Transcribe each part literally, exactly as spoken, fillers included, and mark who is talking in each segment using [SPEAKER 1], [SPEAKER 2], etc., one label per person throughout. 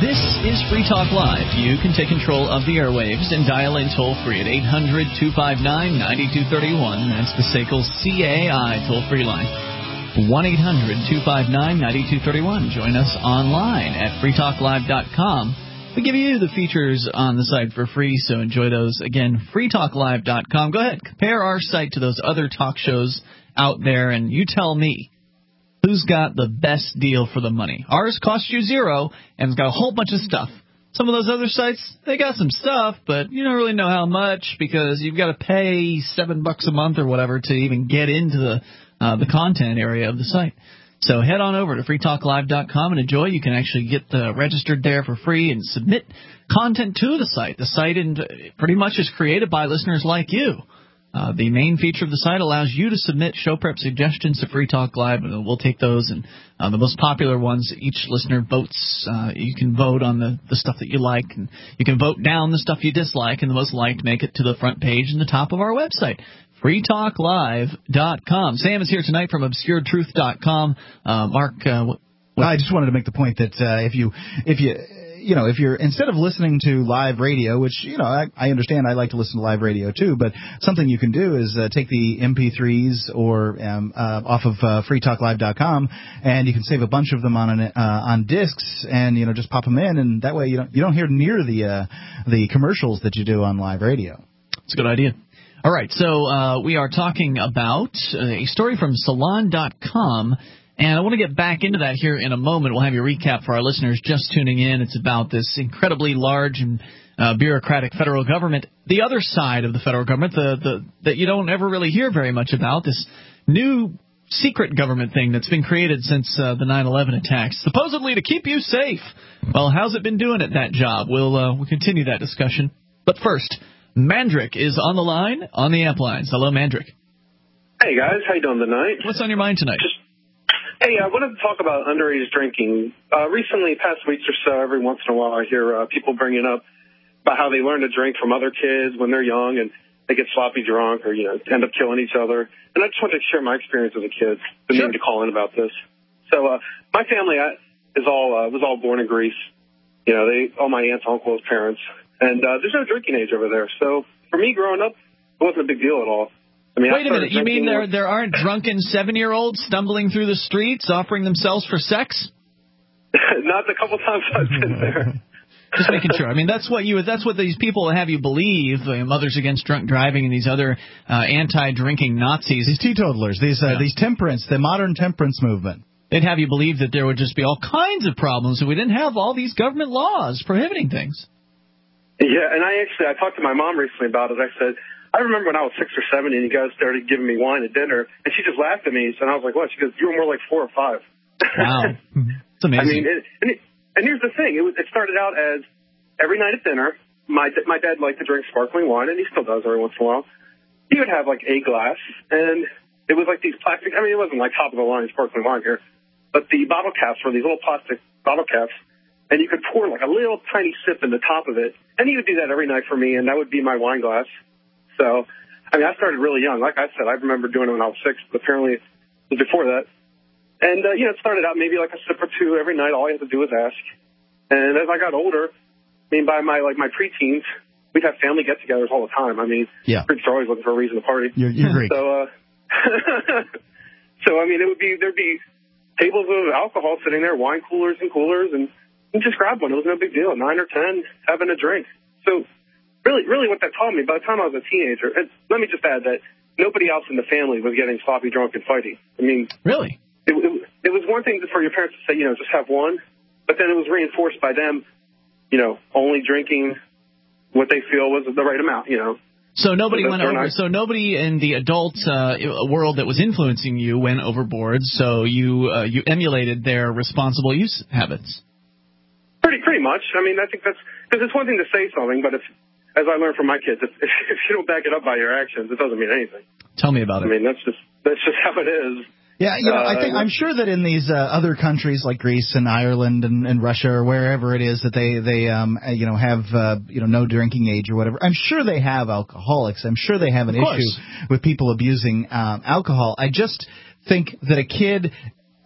[SPEAKER 1] This is Free Talk Live. You can take control of the airwaves and dial in toll-free at eight hundred, two five nine, nine two three one. That's the S A C L C A I toll-free line. one eight hundred, two five nine, nine two three one. Join us online at free talk live dot com. We give you the features on the site for free, so enjoy those. Again, free talk live dot com. Go ahead, compare our site to those other talk shows out there, and you tell me who's got the best deal for the money. Ours costs you zero, and it's got a whole bunch of stuff. Some of those other sites, they got some stuff, but you don't really know how much because you've got to pay seven bucks a month or whatever to even get into the uh, the content area of the site. So head on over to free talk live dot com and enjoy. You can actually get uh, registered there for free and submit content to the site. The site in, pretty much is created by listeners like you. Uh, the main feature of the site allows you to submit show prep suggestions to Free Talk Live, and we'll take those. And uh, the most popular ones, each listener votes. Uh, you can vote on the, the stuff that you like, and you can vote down the stuff you dislike, and the most liked make it to the front page and the top of our website. free talk live dot com. Sam is here tonight from obscure truth dot com. Uh, Mark, uh, what, what?
[SPEAKER 2] I just wanted to make the point that uh, if you if you you know if you're instead of listening to live radio, which you know I, I understand, I like to listen to live radio too, but something you can do is uh, take the M P threes or um, uh, off of uh, free talk live dot com, and you can save a bunch of them on an, uh, on discs, and you know just pop them in, and that way you don't you don't hear near the uh, the commercials that you do on live radio.
[SPEAKER 1] It's a good idea. All right, so uh, we are talking about a story from salon dot com, and I want to get back into that here in a moment. We'll have your recap for our listeners just tuning in. It's about this incredibly large and uh, bureaucratic federal government, the other side of the federal government, the, the that you don't ever really hear very much about, this new secret government thing that's been created since uh, the nine eleven attacks, supposedly to keep you safe. Well, how's it been doing at that job? We'll, uh, we'll continue that discussion. But first, Mandrick is on the line on the amp lines. Hello, Mandrick.
[SPEAKER 3] Hey, guys. How you doing tonight?
[SPEAKER 1] What's on your mind tonight?
[SPEAKER 3] Just, hey, I wanted to talk about underage drinking. Uh, recently, past weeks or so, every once in a while, I hear uh, people bringing up about how they learn to drink from other kids when they're young, and they get sloppy drunk or, you know, end up killing each other. And I just wanted to share my experience as a kid. Been
[SPEAKER 1] sure.
[SPEAKER 3] meaning to call in about this. So uh, my family I, is all uh, was all born in Greece. You know, they all my aunts, uncles, parents. And uh, there's no drinking age over there. So for me growing up, it wasn't a big deal at all. I mean,
[SPEAKER 1] Wait a minute. You mean there there aren't drunken seven-year-olds stumbling through the streets offering themselves for sex?
[SPEAKER 3] Not the couple times I've been there.
[SPEAKER 1] Just making sure. I mean, that's what you that's what these people have you believe, uh, Mothers Against Drunk Driving and these other uh, anti-drinking Nazis.
[SPEAKER 2] These teetotalers, these, uh, yeah. these temperance, the modern temperance movement.
[SPEAKER 1] They'd have you believe that there would just be all kinds of problems if we didn't have all these government laws prohibiting things.
[SPEAKER 3] Yeah, and I actually, I talked to my mom recently about it. I said, I remember when I was six or seven and you guys started giving me wine at dinner, and she just laughed at me, and I was like, what? She goes, you were more like four or five.
[SPEAKER 1] Wow. It's amazing.
[SPEAKER 3] I mean, it, and, it, and here's the thing. It, was, it started out as every night at dinner, my my dad liked to drink sparkling wine, and he still does every once in a while. He would have, like, a glass, and it was like these plastic, I mean, it wasn't like top-of-the-line sparkling wine here, but the bottle caps were these little plastic bottle caps. And you could pour like a little tiny sip in the top of it. And he would do that every night for me, and that would be my wine glass. So, I mean, I started really young. Like I said, I remember doing it when I was six, but apparently it was before that. And, uh, you know, it started out maybe like a sip or two every night. All you have to do is ask. And as I got older, I mean, by my, like, my preteens, we'd have family get-togethers all the time. I mean,
[SPEAKER 2] yeah.
[SPEAKER 3] Greeks are always looking for a reason to party.
[SPEAKER 2] You're, you're Greek.
[SPEAKER 3] So, uh, so, I mean, it would be, there'd be tables of alcohol sitting there, wine coolers and coolers, and you just grab one. It was no big deal. Nine or ten, having a drink. So really, really what that taught me, by the time I was a teenager, and let me just add that nobody else in the family was getting sloppy drunk and fighting. I mean,
[SPEAKER 1] really,
[SPEAKER 3] it, it, it was one thing for your parents to say, you know, just have one, but then it was reinforced by them, you know, only drinking what they feel was the right amount, you know.
[SPEAKER 1] So nobody
[SPEAKER 3] so
[SPEAKER 1] went over.
[SPEAKER 3] not,
[SPEAKER 1] so nobody in the adult uh, world that was influencing you went overboard. So you uh, you emulated their responsible use habits.
[SPEAKER 3] Pretty, pretty much. I mean, I think that's because it's one thing to say something, but if, as I learned from my kids, if, if you don't back it up by your actions, it doesn't mean anything.
[SPEAKER 1] Tell me about it.
[SPEAKER 3] I mean, that's just that's just how it is.
[SPEAKER 2] Yeah, you know,
[SPEAKER 3] uh,
[SPEAKER 2] I think I'm sure that in these uh, other countries like Greece and Ireland and, and Russia or wherever it is that they they um you know have uh, you know no drinking age or whatever, I'm sure they have alcoholics. I'm sure they have an issue with people abusing um, alcohol. I just think that a kid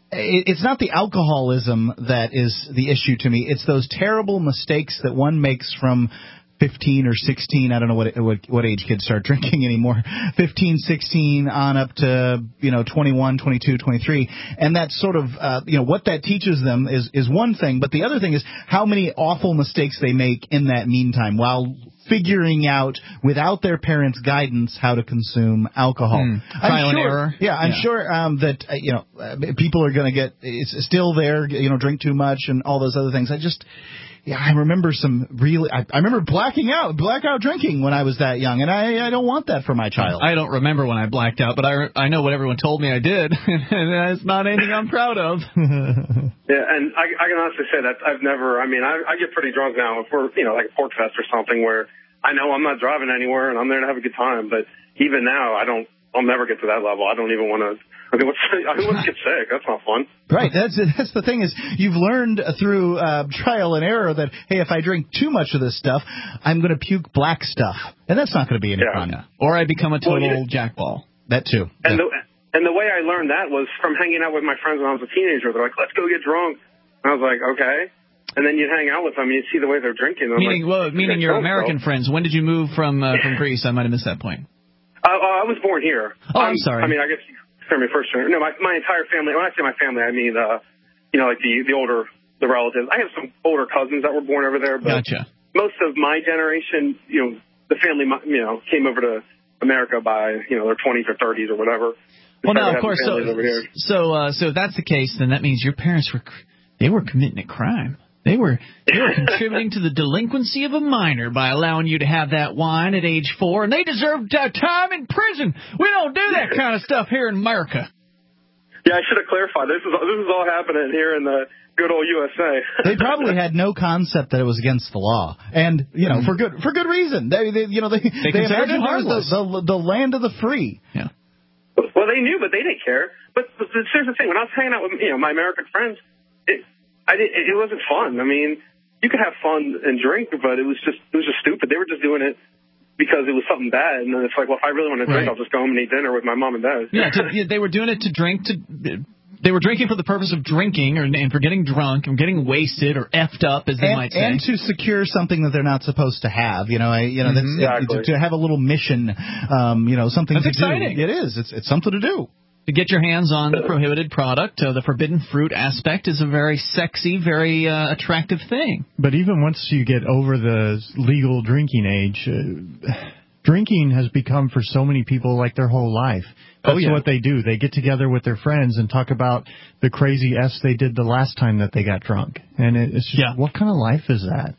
[SPEAKER 2] it's not the alcoholism that is the issue to me. It's those terrible mistakes that one makes from fifteen or sixteen. I don't know what, what what age kids start drinking anymore. fifteen, sixteen on up to, you know, twenty-one, twenty-two, twenty-three. And that's sort of, uh, you know, what that teaches them is, is one thing. But the other thing is how many awful mistakes they make in that meantime while figuring out, without their parents' guidance, how to consume alcohol.
[SPEAKER 1] Mm, trial
[SPEAKER 2] I'm
[SPEAKER 1] and
[SPEAKER 2] sure,
[SPEAKER 1] error.
[SPEAKER 2] Yeah, I'm
[SPEAKER 1] yeah.
[SPEAKER 2] sure um, that, uh, you know, uh, people are going to get, it's still there, you know, drink too much and all those other things. I just... Yeah, I remember some really. I, I remember blacking out, blackout drinking when I was that young, and I, I don't want that for my child.
[SPEAKER 1] I don't remember when I blacked out, but I, I know what everyone told me I did, and it's not anything I'm proud of.
[SPEAKER 3] Yeah, and I, I can honestly say that I've never. I mean, I, I get pretty drunk now if we're, you know, like a pork fest or something where I know I'm not driving anywhere and I'm there to have a good time. But even now, I don't. I'll never get to that level. I don't even want to. I mean, what's, I want to get sick. That's not fun.
[SPEAKER 2] Right. That's that's the thing is you've learned through uh, trial and error that, hey, if I drink too much of this stuff, I'm going to puke black stuff. And that's not going to be any
[SPEAKER 3] yeah.
[SPEAKER 2] fun.
[SPEAKER 1] Yeah. Or I become a total
[SPEAKER 3] well, yeah.
[SPEAKER 1] jackball.
[SPEAKER 2] That too.
[SPEAKER 3] And,
[SPEAKER 2] yeah.
[SPEAKER 3] the, and the way I learned that was from hanging out with my friends when I was a teenager. They're like, let's go get drunk. And I was like, okay. And then you hang out with them and you see the way they're drinking. I'm
[SPEAKER 1] meaning
[SPEAKER 3] like,
[SPEAKER 1] well, meaning your American
[SPEAKER 3] so.
[SPEAKER 1] friends. When did you move from uh, from Greece? I might have missed that point.
[SPEAKER 3] Uh, uh, I was born here.
[SPEAKER 1] Oh, I'm
[SPEAKER 3] um,
[SPEAKER 1] sorry.
[SPEAKER 3] I mean, I guess you heard me first. No, my, my entire family. When I say my family, I mean, uh, you know, like the, the older, the relatives. I have some older cousins that were born over there, but
[SPEAKER 1] gotcha.
[SPEAKER 3] most of my generation, you know, the family, you know, came over to America by, you know, their twenties or thirties or whatever.
[SPEAKER 1] Well, now, of course, so, so, uh, so if that's the case, then that means your parents were, they were committing a crime. They were they were contributing to the delinquency of a minor by allowing you to have that wine at age four, and they deserved uh, time in prison. We don't do that kind of stuff here in America.
[SPEAKER 3] Yeah, I should have clarified. This is this is all happening here in the good old U S A.
[SPEAKER 2] They probably had no concept that it was against the law, and you know, for good for good reason. They, they you know, they
[SPEAKER 1] they,
[SPEAKER 2] they imagined it was the, the the land of the free.
[SPEAKER 1] Yeah.
[SPEAKER 3] Well, they knew, but they didn't care. But, but here's the thing: when I was hanging out with you know my American friends, it. I did, it wasn't fun. I mean, you could have fun and drink, but it was just it was just stupid. They were just doing it because it was something bad, and then it's like, well, if I really want to drink,
[SPEAKER 1] right.
[SPEAKER 3] I'll just go home and eat dinner with my mom and dad.
[SPEAKER 1] Yeah, to, yeah, they were doing it to drink. To they were drinking for the purpose of drinking, or and for getting drunk and getting wasted or effed up, as they
[SPEAKER 2] and,
[SPEAKER 1] might say,
[SPEAKER 2] and to secure something that they're not supposed to have. You know, I, you know,
[SPEAKER 3] mm-hmm.
[SPEAKER 2] that's,
[SPEAKER 3] exactly.
[SPEAKER 2] it, to, to have a little mission. Um, you know, something
[SPEAKER 1] that's
[SPEAKER 2] to
[SPEAKER 1] exciting.
[SPEAKER 2] do. It is. It's it's something to do.
[SPEAKER 1] To get your hands on the prohibited product, uh, the forbidden fruit aspect is a very sexy, very uh, attractive thing.
[SPEAKER 4] But even once you get over the legal drinking age, uh, drinking has become for so many people like their whole life. That's
[SPEAKER 1] oh, yeah.
[SPEAKER 4] what they do. They get together with their friends and talk about the crazy S they did the last time that they got drunk. And it, it's just,
[SPEAKER 1] yeah.
[SPEAKER 4] what kind of life is that?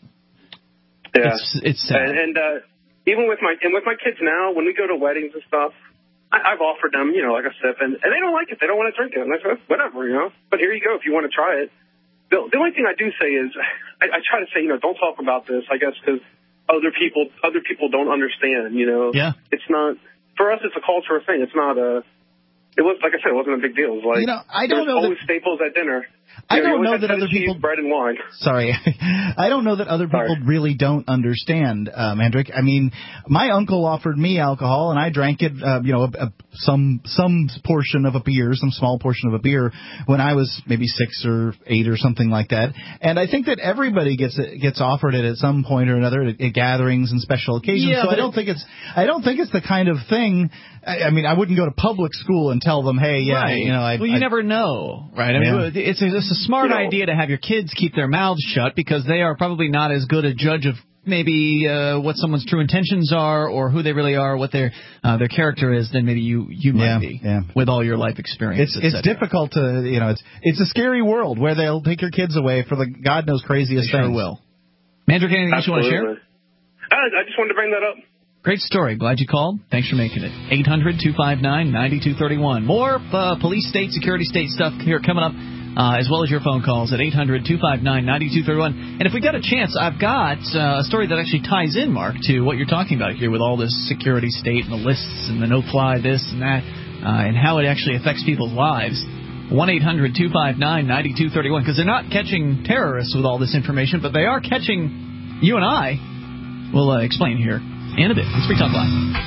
[SPEAKER 3] Yeah,
[SPEAKER 1] it's, it's sad.
[SPEAKER 3] And, and uh, even with my and with my kids now, when we go to weddings and stuff. I, I've offered them, you know, like a sip, and, and they don't like it. They don't want to drink it. And I said, whatever, you know. But here you go if you want to try it. The, the only thing I do say is I, I try to say, you know, don't talk about this, I guess, because other people other people don't understand, you know.
[SPEAKER 1] Yeah.
[SPEAKER 3] It's not, for us, it's a cultural thing. It's not a, it was, like I said, it wasn't a big deal. It was like,
[SPEAKER 2] you know, I don't know
[SPEAKER 3] always
[SPEAKER 2] that,
[SPEAKER 3] staples at dinner.
[SPEAKER 2] I
[SPEAKER 3] you know,
[SPEAKER 2] don't know that other
[SPEAKER 3] cheese,
[SPEAKER 2] people.
[SPEAKER 3] bread and wine.
[SPEAKER 2] Sorry, I don't know that other people
[SPEAKER 3] Sorry.
[SPEAKER 2] really don't understand, uh, Mandrick. I mean, my uncle offered me alcohol, and I drank it. Uh, you know, a, a, some some portion of a beer, some small portion of a beer, when I was maybe six or eight or something like that. And I think that everybody gets it, gets offered it at some point or another at, at gatherings and special occasions.
[SPEAKER 1] Yeah,
[SPEAKER 2] so I don't think it's I don't think it's the kind of thing. I, I mean, I wouldn't go to public school and tell them, hey, yeah,
[SPEAKER 1] right.
[SPEAKER 2] you know, I,
[SPEAKER 1] well, you
[SPEAKER 2] I,
[SPEAKER 1] never know, right? I mean,
[SPEAKER 2] yeah.
[SPEAKER 1] it's a, it's a smart
[SPEAKER 3] you know,
[SPEAKER 1] idea to have your kids keep their mouths shut because they are probably not as good a judge of maybe uh, what someone's true intentions are or who they really are, what their uh, their character is, than maybe you you might
[SPEAKER 2] yeah,
[SPEAKER 1] be
[SPEAKER 2] yeah.
[SPEAKER 1] with all your life experience.
[SPEAKER 2] It's it's difficult to you know it's it's a scary world where they'll take your kids away for the God knows craziest
[SPEAKER 1] they
[SPEAKER 2] things.
[SPEAKER 1] Sure will. Mandrick, anything else you want to share?
[SPEAKER 3] I, I just wanted to bring that up.
[SPEAKER 1] Great story. Glad you called. Thanks for making it. eight hundred two five nine nine two three one. More uh, police state, security state stuff here coming up, uh, as well as your phone calls at eight hundred two five nine nine two three one. And if we got a chance, I've got uh, a story that actually ties in, Mark, to what you're talking about here with all this security state and the lists and the no-fly this and that, uh, and how it actually affects people's lives. one eight hundred two five nine nine two three one, because they're not catching terrorists with all this information, but they are catching you and I. We'll uh, explain here in a bit. It's Free Talk Live.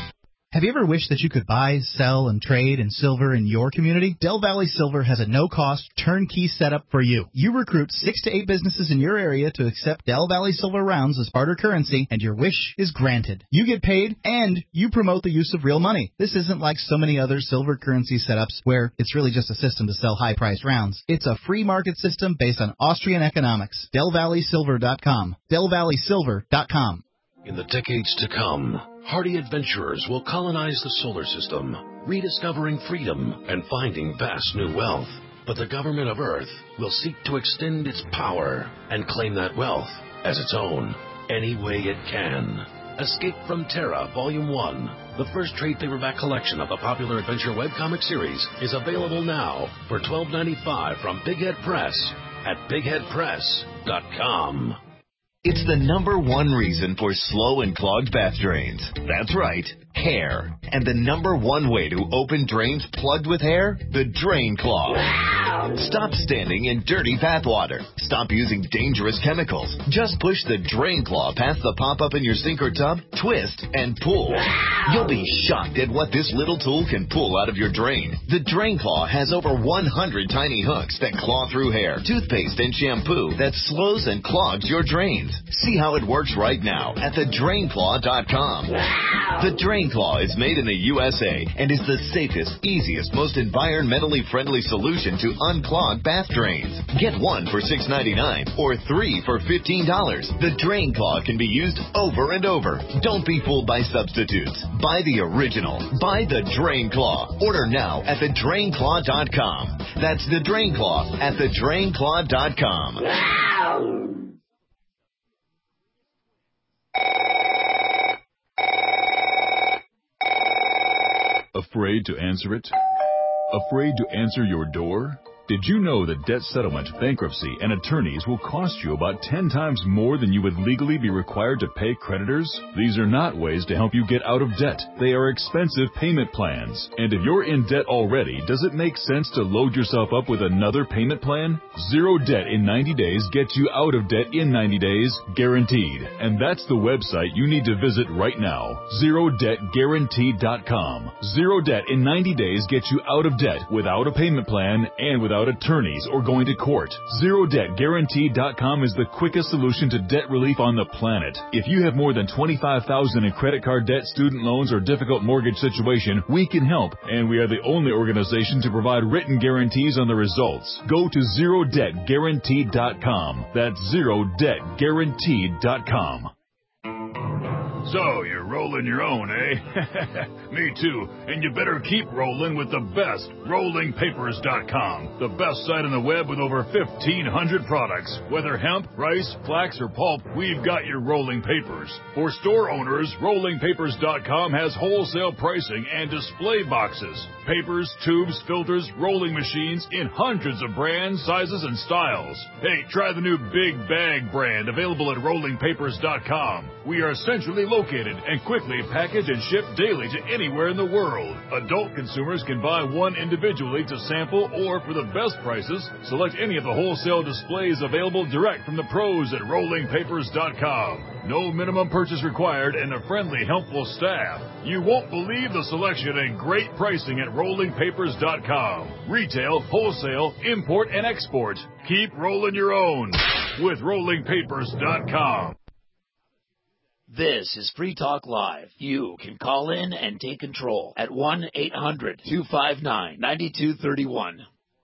[SPEAKER 2] Have you ever wished that you could buy, sell, and trade in silver in your community? Del Valley Silver has a no-cost, turnkey setup for you. You recruit six to eight businesses in your area to accept Del Valley Silver rounds as barter currency, and your wish is granted. You get paid, and you promote the use of real money. This isn't like so many other silver currency setups where it's really just a system to sell high-priced rounds. It's a free market system based on Austrian economics. Del Valley Silver dot com. Del Valley Silver dot com.
[SPEAKER 5] In the decades to come, hardy adventurers will colonize the solar system, rediscovering freedom and finding vast new wealth. But the government of Earth will seek to extend its power and claim that wealth as its own, any way it can. Escape from Terra Volume one, the first trade paperback collection of the popular adventure webcomic series, is available now for twelve ninety-five from Big Head Press at big head press dot com.
[SPEAKER 6] It's the number one reason for slow and clogged bath drains. That's right, hair. And the number one way to open drains plugged with hair? The Drain Claw. Stop standing in dirty bath water. Stop using dangerous chemicals. Just push the Drain Claw past the pop-up in your sink or tub, twist, and pull. You'll be shocked at what this little tool can pull out of your drain. The Drain Claw has over one hundred tiny hooks that claw through hair, toothpaste, and shampoo that slows and clogs your drains. See how it works right now at the drain claw dot com. The Drain Claw is made in the U S A and is the safest, easiest, most environmentally friendly solution to unclog bath drains. Get one for six ninety-nine or three for fifteen dollars. The Drain Claw can be used over and over. Don't be fooled by substitutes. Buy the original. Buy the Drain Claw. Order now at the drain claw dot com. That's the Drain Claw at the drain claw dot com.
[SPEAKER 7] Afraid to answer it? Afraid to answer your door? Did you know that debt settlement, bankruptcy, and attorneys will cost you about ten times more than you would legally be required to pay creditors? These are not ways to help you get out of debt. They are expensive payment plans. And if you're in debt already, does it make sense to load yourself up with another payment plan? Zero Debt in ninety days gets you out of debt in ninety days, guaranteed. And that's the website you need to visit right now, zero debt guaranteed dot com. Zero Debt in ninety days gets you out of debt without a payment plan and without attorneys or going to court. Zero Debt Guaranteed dot com is the quickest solution to debt relief on the planet. If you have more than twenty-five thousand dollars in credit card debt, student loans, or difficult mortgage situation, we can help, and we are the only organization to provide written guarantees on the results. Go to Zero Debt Guaranteed dot com. That's Zero Debt Guaranteed dot com.
[SPEAKER 8] So, you're rolling your own, eh? Me too. And you better keep rolling with the best, rolling papers dot com. The best site on the web with over fifteen hundred products. Whether hemp, rice, flax, or pulp, we've got your rolling papers. For store owners, rolling papers dot com has wholesale pricing and display boxes. Papers, tubes, filters, rolling machines in hundreds of brands, sizes, and styles. Hey, try the new Big Bag brand available at rolling papers dot com. We are centrally located and quickly package and ship daily to anywhere in the world. Adult consumers can buy one individually to sample, or for the best prices, select any of the wholesale displays available direct from the pros at rolling papers dot com. No minimum purchase required and a friendly, helpful staff. You won't believe the selection and great pricing at rolling papers dot com. Retail, wholesale, import, and export. Keep rolling your own with rolling papers dot com.
[SPEAKER 9] This is Free Talk Live. You can call in and take control at one eight hundred two five nine nine two three one.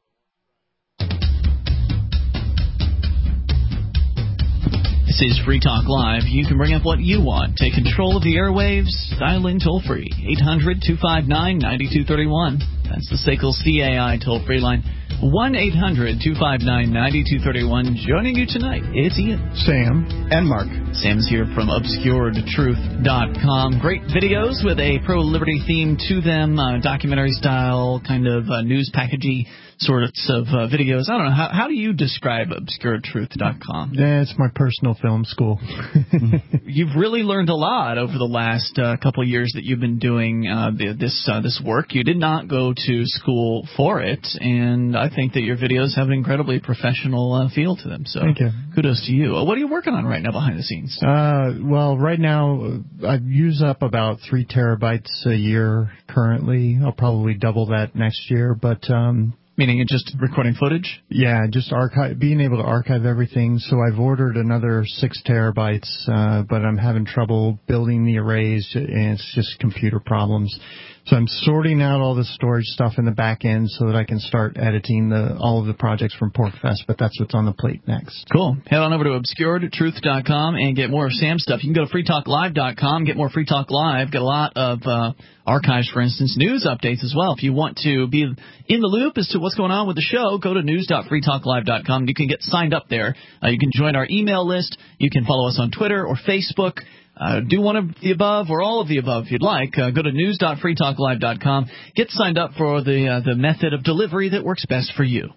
[SPEAKER 1] This is Free Talk Live. You can bring up what you want. Take control of the airwaves. Dial in toll-free. eight hundred two five nine nine two three one. That's the S A C L C A I toll-free line. one eight hundred two five nine nine two three one. Joining you tonight, it's Ian,
[SPEAKER 4] Sam, and Mark.
[SPEAKER 1] Sam's here from obscured truth dot com. Great videos with a pro-liberty theme to them, uh, documentary-style, kind of uh, news packagey sorts of uh, videos. I don't know. How, how do you describe obscured truth dot com?
[SPEAKER 4] Yeah, it's my personal film school.
[SPEAKER 1] You've really learned a lot over the last uh, couple of years that you've been doing uh, the, this uh, this work. You did not go to school for it, and I think that your videos have an incredibly professional uh, feel to them. So
[SPEAKER 4] Thank you.
[SPEAKER 1] Kudos to you. Uh, what are you working on right now behind the scenes?
[SPEAKER 4] Uh, well, right now uh, I use up about three terabytes a year currently. I'll probably double that next year, but um,
[SPEAKER 1] meaning it's just recording footage?
[SPEAKER 4] Yeah, just archive, being able to archive everything. So I've ordered another six terabytes, uh, but I'm having trouble building the arrays, and it's just computer problems. So I'm sorting out all the storage stuff in the back end so that I can start editing the all of the projects from PorcFest, but that's what's on the plate next.
[SPEAKER 1] Cool. Head on over to obscured truth dot com and get more of Sam's stuff. You can go to free talk live dot com, get more Free Talk Live, get a lot of uh, archives, for instance, news updates as well. If you want to be in the loop as to what's going on with the show, go to news dot free talk live dot com. You can get signed up there. Uh, you can join our email list. You can follow us on Twitter or Facebook. Uh, do one of the above or all of the above if you'd like. Uh, go to news dot free talk live dot com. Get signed up for the uh, the method of delivery that works best for you.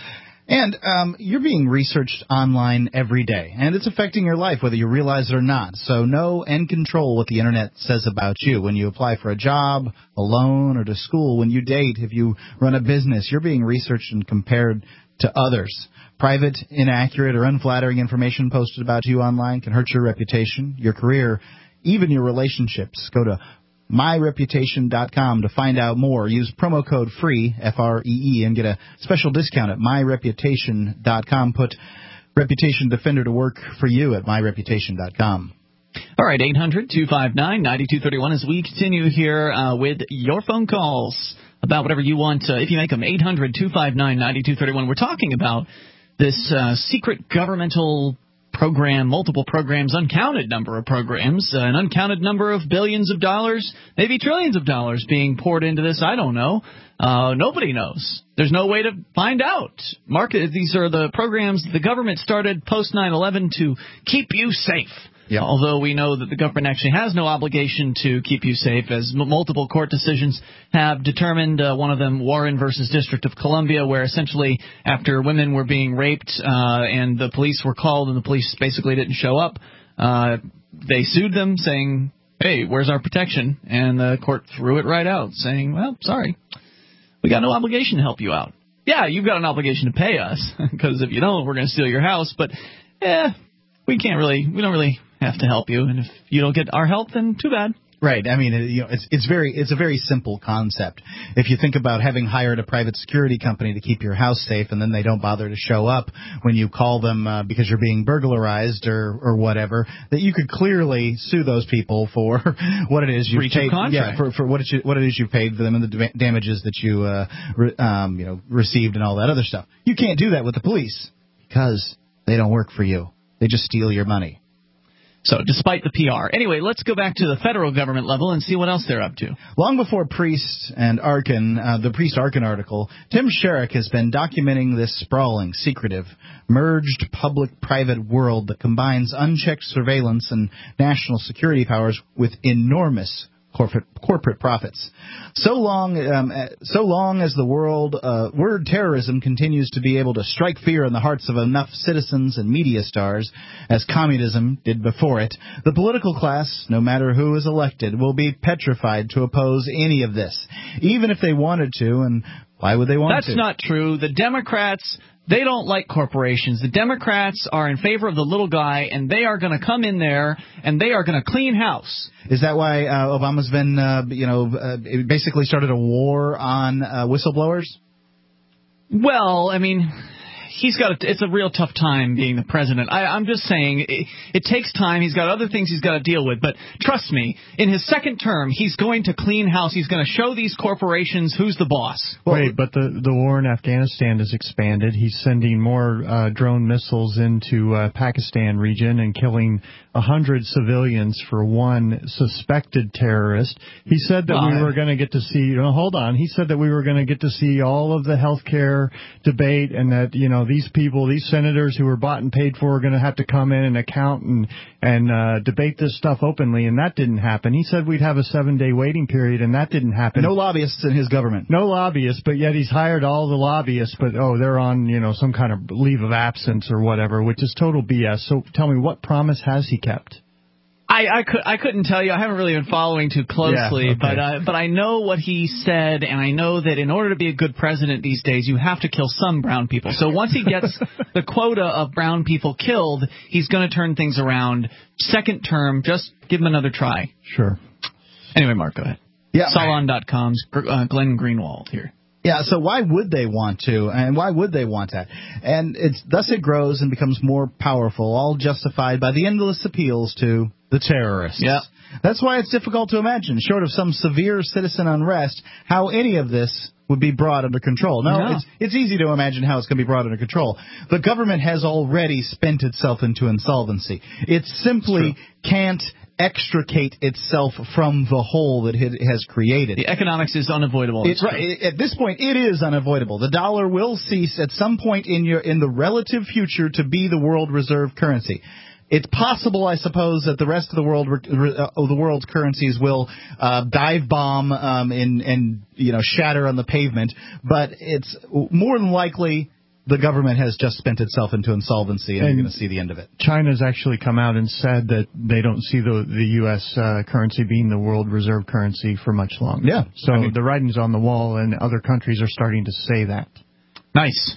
[SPEAKER 2] And um, you're being researched online every day, and it's affecting your life whether you realize it or not. So know and control what the Internet says about you. When you apply for a job, a loan, or to school, when you date, if you run a business, you're being researched and compared to others. Private, inaccurate, or unflattering information posted about you online can hurt your reputation, your career, even your relationships. Go to my reputation dot com to find out more. Use promo code FREE, F R E E, and get a special discount at my reputation dot com. Put Reputation Defender to work for you at my reputation dot com.
[SPEAKER 1] All right, eight hundred two five nine nine two three one as we continue here uh, with your phone calls about whatever you want. Uh, if you make them, eight hundred two five nine nine two three one. We're talking about this uh, secret governmental program, multiple programs, uncounted number of programs, uh, an uncounted number of billions of dollars, maybe trillions of dollars being poured into this. I don't know. Uh, nobody knows. There's no way to find out. Mark, these are the programs the government started post nine eleven to keep you safe. Yep. Although we know that the government actually has no obligation to keep you safe, as m- multiple court decisions have determined, uh, one of them Warren versus District of Columbia, where essentially after women were being raped uh, and the police were called and the police basically didn't show up, uh, they sued them saying, hey, where's our protection? And the court threw it right out, saying, well, sorry, we got no obligation to help you out. Yeah, you've got an obligation to pay us, because if you don't, we're going to steal your house. But, eh, we can't really, we don't really have to help you, and if you don't get our help, then too bad.
[SPEAKER 2] Right. I mean, you know, it's it's very it's a very simple concept. If you think about having hired a private security company to keep your house safe, and then they don't bother to show up when you call them uh, because you're being burglarized or or whatever, that you could clearly sue those people for what it is you
[SPEAKER 1] breach
[SPEAKER 2] paid.
[SPEAKER 1] Of contract.
[SPEAKER 2] Yeah, for for what it you, what it is you paid for them and the da- damages that you uh, re, um you know received and all that other stuff. You can't do that with the police because they don't work for you. They just steal your money.
[SPEAKER 1] So, despite the P R. Anyway, let's go back to the federal government level and see what else they're up to.
[SPEAKER 2] Long before Priest and Arkin, uh, the Priest Arkin article, Tim Sherrick has been documenting this sprawling, secretive, merged public-private world that combines unchecked surveillance and national security powers with enormous corporate corporate profits. So long, um, so long as the world uh, word terrorism continues to be able to strike fear in the hearts of enough citizens and media stars, as communism did before it, the political class, no matter who is elected, will be petrified to oppose any of this, even if they wanted to. And why would they want
[SPEAKER 1] That's
[SPEAKER 2] to?
[SPEAKER 1] That's not true. The Democrats, they don't like corporations. The Democrats are in favor of the little guy, and they are going to come in there, and they are going to clean house.
[SPEAKER 2] Is that why uh, Obama's been, uh, you know, uh, basically started a war on uh, whistleblowers?
[SPEAKER 1] Well, I mean, he's got a, it's a real tough time being the president. I, I'm just saying it, it takes time. He's got other things he's got to deal with. But trust me, in his second term, he's going to clean house. He's going to show these corporations who's the boss.
[SPEAKER 4] Well, Wait, but the, the war in Afghanistan has expanded. He's sending more uh, drone missiles into uh, Pakistan region and killing a hundred civilians for one suspected terrorist. He said that well, we were going to get to see, you know, hold on, he said that we were going to get to see all of the health care debate, and that, you know, these people, these senators who were bought and paid for are going to have to come in and account and, and uh, debate this stuff openly, and that didn't happen. He said we'd have a seven-day waiting period, and that didn't happen.
[SPEAKER 2] No lobbyists in his government.
[SPEAKER 4] No lobbyists, but yet he's hired all the lobbyists, but, oh, they're on, you know, some kind of leave of absence or whatever, which is total B S. So tell me, what promise has he kept?
[SPEAKER 1] I, I, could, I couldn't tell you. I haven't really been following too closely,
[SPEAKER 2] Yeah, okay.
[SPEAKER 1] but uh, but I know what he said, and I know that in order to be a good president these days, you have to kill some brown people. So once he gets the quota of brown people killed, he's going to turn things around. Second term, just give him another try.
[SPEAKER 4] Sure.
[SPEAKER 1] Anyway, Mark, go ahead.
[SPEAKER 2] Yeah.
[SPEAKER 1] Salon dot com's uh, Glenn Greenwald here.
[SPEAKER 2] Yeah, so why would they want to, and why would they want that? And it's thus it grows and becomes more powerful, all justified by the endless appeals to the terrorists.
[SPEAKER 1] Yeah.
[SPEAKER 2] That's why it's difficult to imagine, short of some severe citizen unrest, how any of this would be brought under control. No,
[SPEAKER 1] No.
[SPEAKER 2] It's, it's easy to imagine how it's going to be brought under control. The government has already spent itself into insolvency. It simply can't extricate itself from the hole that it has created.
[SPEAKER 1] The economics is unavoidable.
[SPEAKER 2] It's right. At this point, it is unavoidable. The dollar will cease at some point in your in the relative future to be the world reserve currency. It's possible, I suppose, that the rest of the world, uh, the world's currencies will uh, dive bomb um, and, and you know shatter on the pavement, but it's more than likely the government has just spent itself into insolvency, and, and you're going to see the end of it.
[SPEAKER 4] China's actually come out and said that they don't see the the U S uh, currency being the world reserve currency for much longer.
[SPEAKER 2] Yeah.
[SPEAKER 4] So
[SPEAKER 2] I mean,
[SPEAKER 4] the writing's on the wall, and other countries are starting to say that.
[SPEAKER 1] Nice.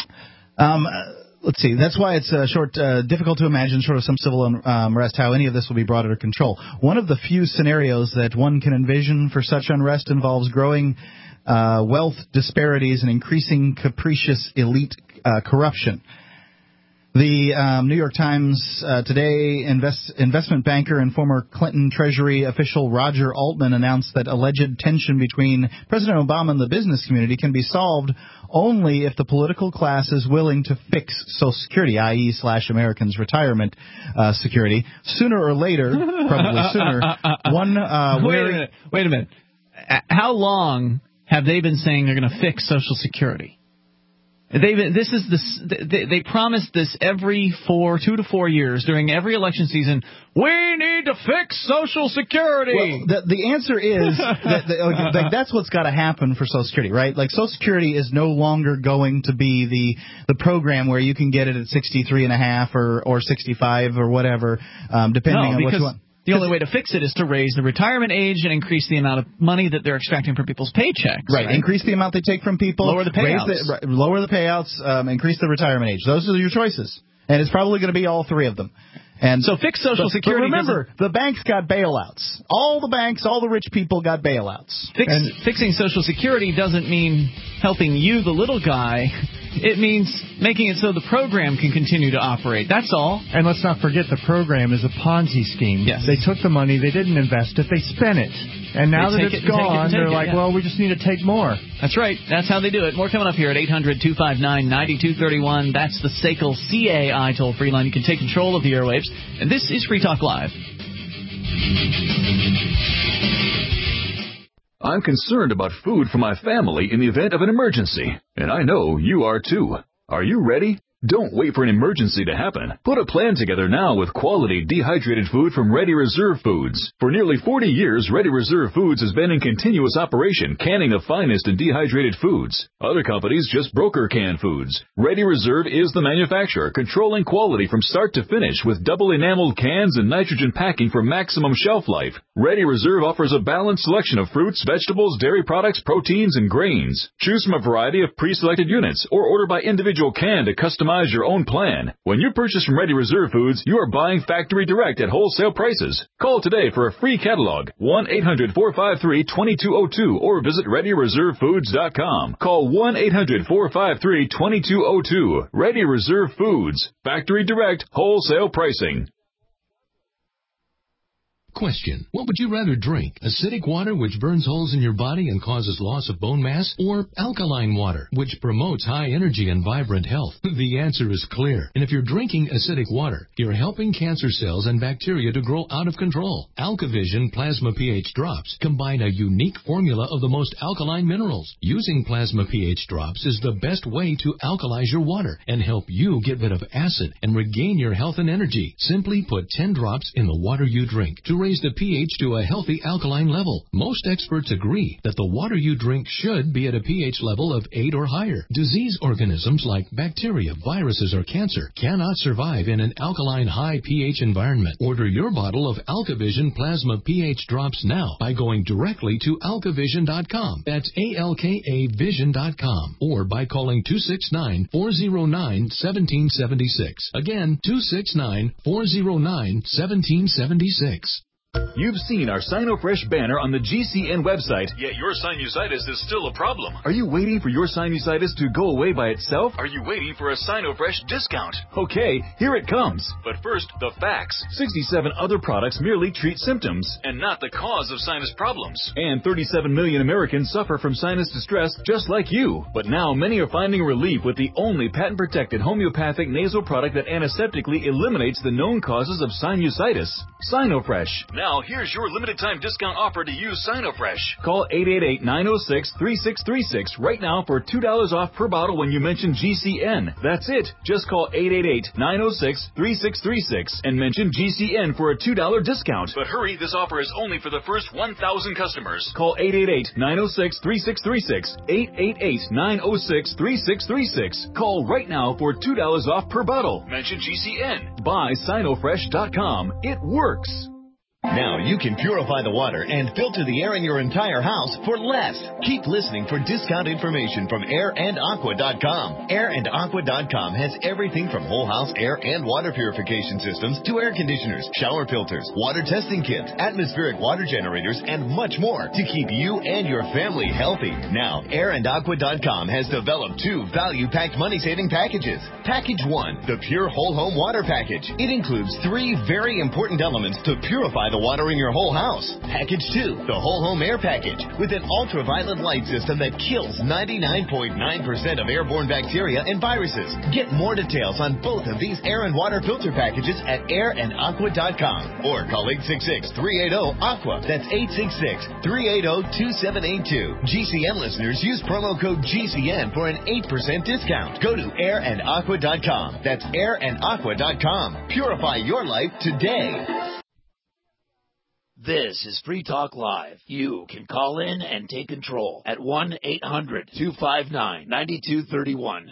[SPEAKER 2] Um, let's see. That's why it's uh, short, uh, difficult to imagine, short of some civil unrest, how any of this will be brought under control. One of the few scenarios that one can envision for such unrest involves growing Uh, wealth disparities and increasing capricious elite uh, corruption. The um, New York Times uh, today invest, investment banker and former Clinton Treasury official Roger Altman announced that alleged tension between President Obama and the business community can be solved only if the political class is willing to fix Social Security, that is slash Americans' retirement uh, security, sooner or later, probably sooner. One uh,
[SPEAKER 1] Wait
[SPEAKER 2] wary-
[SPEAKER 1] a minute. Wait a minute. How long have they been saying they're going to fix Social Security? They've been, this is this. They, they promised this every four, two to four years during every election season. We need to fix Social Security.
[SPEAKER 2] Well, the, the answer is that the, like, that's what's got to happen for Social Security, right? Like Social Security is no longer going to be the the program where you can get it at sixty-three and a half or or sixty-five or whatever, um, depending
[SPEAKER 1] no,
[SPEAKER 2] on what
[SPEAKER 1] because
[SPEAKER 2] you want.
[SPEAKER 1] The only way to fix it is to raise the retirement age and increase the amount of money that they're extracting from people's paychecks.
[SPEAKER 2] Right.
[SPEAKER 1] right?
[SPEAKER 2] Increase the amount they take from people.
[SPEAKER 1] Lower the payouts.
[SPEAKER 2] Raise the, lower the payouts. Um, increase the retirement age. Those are your choices. And it's probably going to be all three of them. And
[SPEAKER 1] so fix Social
[SPEAKER 2] but,
[SPEAKER 1] Security.
[SPEAKER 2] But remember, the banks got bailouts. All the banks, all the rich people got bailouts.
[SPEAKER 1] Fix,
[SPEAKER 2] and
[SPEAKER 1] fixing Social Security doesn't mean helping you, the little guy. It means making it so the program can continue to operate. That's all.
[SPEAKER 4] And let's not forget the program is a Ponzi scheme.
[SPEAKER 1] Yes.
[SPEAKER 4] They took the money, they didn't invest it, they spent it. And now
[SPEAKER 1] They
[SPEAKER 4] that
[SPEAKER 1] take
[SPEAKER 4] it's
[SPEAKER 1] it and take it
[SPEAKER 4] gone,
[SPEAKER 1] and take
[SPEAKER 4] they're
[SPEAKER 1] it,
[SPEAKER 4] like,
[SPEAKER 1] yeah.
[SPEAKER 4] well, we just need to take more.
[SPEAKER 1] That's right. That's how they do it. More coming up here at eight hundred two five nine nine two three one. That's the S A C L C A I toll-free line. You can take control of the airwaves. And this is Free Talk Live.
[SPEAKER 7] I'm concerned about food for my family in the event of an emergency, and I know you are too. Are you ready? Don't wait for an emergency to happen. Put a plan together now with quality dehydrated food from Ready Reserve Foods. For nearly forty years, Ready Reserve Foods has been in continuous operation, canning the finest in dehydrated foods. Other companies just broker canned foods. Ready Reserve is the manufacturer, controlling quality from start to finish with double enameled cans and nitrogen packing for maximum shelf life. Ready Reserve offers a balanced selection of fruits, vegetables, dairy products, proteins, and grains. Choose from a variety of pre-selected units or order by individual can to customize your own plan. When you purchase from Ready Reserve Foods, you are buying factory direct at wholesale prices. Call today for a free catalog, one eight hundred four five three two two zero two, or visit ready reserve foods dot com. Call one eight hundred four five three two two zero two. Ready Reserve Foods. Factory direct, wholesale pricing.
[SPEAKER 10] Question. What would you rather drink? Acidic water which burns holes in your body and causes loss of bone mass? Or alkaline water which promotes high energy and vibrant health? The answer is clear. And if you're drinking acidic water, you're helping cancer cells and bacteria to grow out of control. AlkaVision Plasma pH Drops combine a unique formula of the most alkaline minerals. Using Plasma pH Drops is the best way to alkalize your water and help you get rid of acid and regain your health and energy. Simply put ten drops in the water you drink to raise the pH to a healthy alkaline level. Most experts agree that the water you drink should be at a pH level of eight or higher. Disease organisms like bacteria, viruses, or cancer cannot survive in an alkaline high pH environment. Order your bottle of AlkaVision Plasma pH drops now by going directly to alkavision dot com. That's A L K A vision dot com. Or by calling two six nine, four zero nine, one seven seven six. Again, two six nine, four zero nine, one seven seven six.
[SPEAKER 7] You've seen our SinoFresh banner on the G C N website,
[SPEAKER 8] Yet your sinusitis is still a problem.
[SPEAKER 7] Are you waiting for your sinusitis to go away by itself?
[SPEAKER 8] Are you waiting for a SinoFresh discount?
[SPEAKER 7] Okay, here it comes.
[SPEAKER 8] But first, the facts.
[SPEAKER 7] sixty-seven other products merely treat symptoms.
[SPEAKER 8] And not the cause of sinus problems.
[SPEAKER 7] And thirty-seven million Americans suffer from sinus distress just like you. But now many are finding relief with the only patent-protected homeopathic nasal product that antiseptically eliminates the known causes of sinusitis. SinoFresh.
[SPEAKER 8] Now, here's your limited time discount offer to use SinoFresh.
[SPEAKER 7] Call eight eight eight, nine oh six, three six three six right now for two dollars off per bottle when you mention G C N. That's it. Just call eight eight eight, nine oh six, three six three six and mention G C N for a two dollars discount.
[SPEAKER 8] But hurry, this offer is only for the first one thousand customers.
[SPEAKER 7] Call eight eight eight, nine oh six, three six three six, eight eight eight, nine oh six, three six three six. Call right now for two dollars off per bottle.
[SPEAKER 8] Mention G C N.
[SPEAKER 7] Buy Sinofresh dot com. It works.
[SPEAKER 6] Now you can purify the water and filter the air in your entire house for less. Keep listening for discount information from air and aqua dot com. air and aqua dot com has everything from whole house air and water purification systems to air conditioners, shower filters, water testing kits, atmospheric water generators, and much more to keep you and your family healthy. Now, air and aqua dot com has developed two value-packed money-saving packages. Package one, the Pure Whole Home Water Package. It includes three very important elements to purify the water in your whole house. Package two, the Whole Home Air Package, with an ultraviolet light system that kills ninety-nine point nine percent of airborne bacteria and viruses. Get more details on both of these air and water filter packages at air and aqua dot com or call eight six six, three eight zero, aqua. That's eight six six, three eight zero, two seven eight two. G C N listeners use promo code G C N for an eight percent discount. Go to air and aqua dot com. That's air and aqua dot com. Purify your life today.
[SPEAKER 9] This is Free Talk Live. You can call in and take control at one eight hundred, two five nine, nine two three one.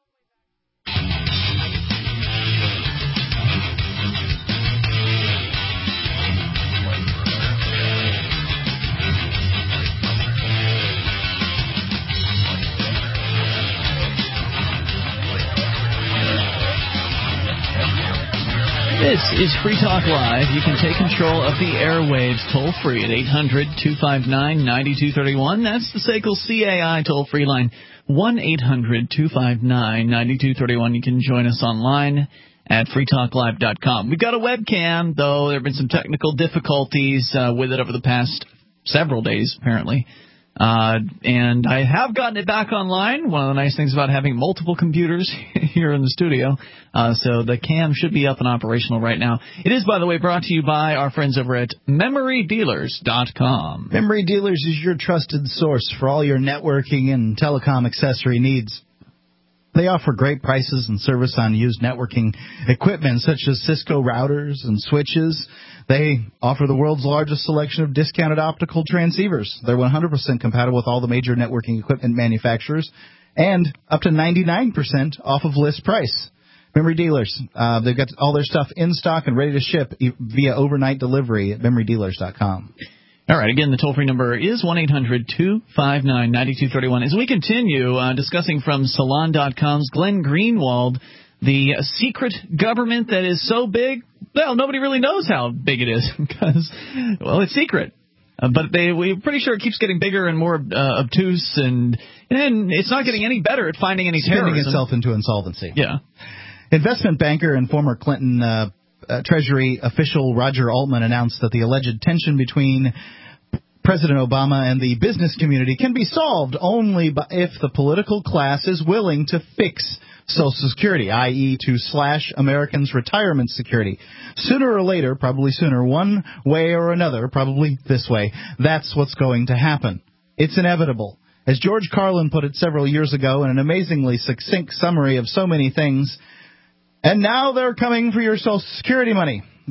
[SPEAKER 1] This is Free Talk Live. You can take control of the airwaves toll-free at eight hundred, two five nine, nine two three one. That's the S A C L C A I toll-free line, one eight hundred, two five nine, nine two three one. You can join us online at free talk live dot com. We've got a webcam, though there have been some technical difficulties uh, with it over the past several days, apparently. Uh, and I have gotten it back online. One of the nice things about having multiple computers here in the studio. Uh, so the cam should be up and operational right now. It is, by the way, brought to you by our friends over at memory dealers dot com.
[SPEAKER 2] Memory Dealers is your trusted source for all your networking and telecom accessory needs. They offer great prices and service on used networking equipment such as Cisco routers and switches. They offer the world's largest selection of discounted optical transceivers. They're one hundred percent compatible with all the major networking equipment manufacturers and up to ninety-nine percent off of list price. Memory Dealers, uh, they've got all their stuff in stock and ready to ship via overnight delivery at memory dealers dot com.
[SPEAKER 1] All right, again, the toll-free number is one eight hundred, two five nine, nine two three one. As we continue uh, discussing from Salon dot com's Glenn Greenwald, the secret government that is so big, well, nobody really knows how big it is because, well, it's secret. Uh, but they, we're pretty sure it keeps getting bigger and more uh, obtuse, and and it's not getting any better at finding any
[SPEAKER 2] Spinning
[SPEAKER 1] terrorism.
[SPEAKER 2] itself into insolvency.
[SPEAKER 1] Yeah.
[SPEAKER 2] Investment banker and former Clinton uh, uh, Treasury official Roger Altman announced that the alleged tension between President Obama and the business community can be solved only by if the political class is willing to fix Social Security, that is to slash Americans' retirement security. Sooner or later, probably sooner, one way or another, probably this way, that's what's going to happen. It's inevitable. As George Carlin put it several years ago in an amazingly succinct summary of so many things, and now they're coming for your Social Security money.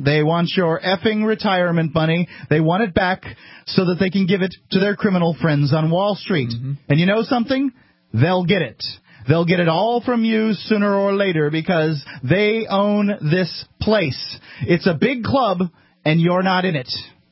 [SPEAKER 2] They want your effing retirement money. They want it back so that they can give it to their criminal friends on Wall Street. Mm-hmm. And you know something? They'll get it. They'll get it all from you sooner or later because they own this place. It's a big club, and you're not in it.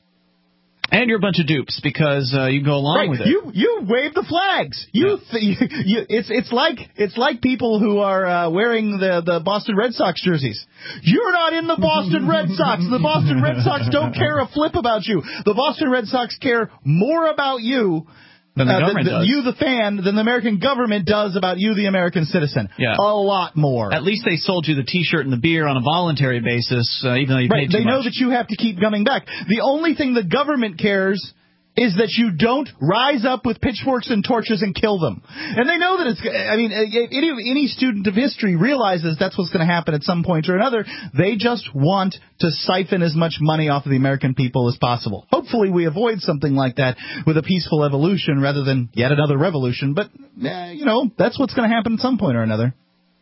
[SPEAKER 1] And you're a bunch of dupes because uh, you go along
[SPEAKER 2] right.
[SPEAKER 1] with it.
[SPEAKER 2] You you wave the flags. You, yeah. th- you, you it's it's like it's like people who are uh, wearing the, the Boston Red Sox jerseys. You're not in the Boston Red Sox. The Boston Red Sox don't care a flip about you. The Boston Red Sox care more about you
[SPEAKER 1] than the
[SPEAKER 2] uh,
[SPEAKER 1] government
[SPEAKER 2] the, the,
[SPEAKER 1] does.
[SPEAKER 2] You, the fan, than the American government does about you, the American citizen.
[SPEAKER 1] Yeah.
[SPEAKER 2] A lot more.
[SPEAKER 1] At least they sold you the T-shirt and the beer on a voluntary basis, uh, even though you
[SPEAKER 2] right.
[SPEAKER 1] paid too
[SPEAKER 2] They
[SPEAKER 1] much.
[SPEAKER 2] know that you have to keep coming back. The only thing the government cares is that you don't rise up with pitchforks and torches and kill them. And they know that it's, I mean, any, any student of history realizes that's what's going to happen at some point or another. They just want to siphon as much money off of the American people as possible. Hopefully we avoid something like that with a peaceful evolution rather than yet another revolution. But, eh, you know, that's what's going to happen at some point or another.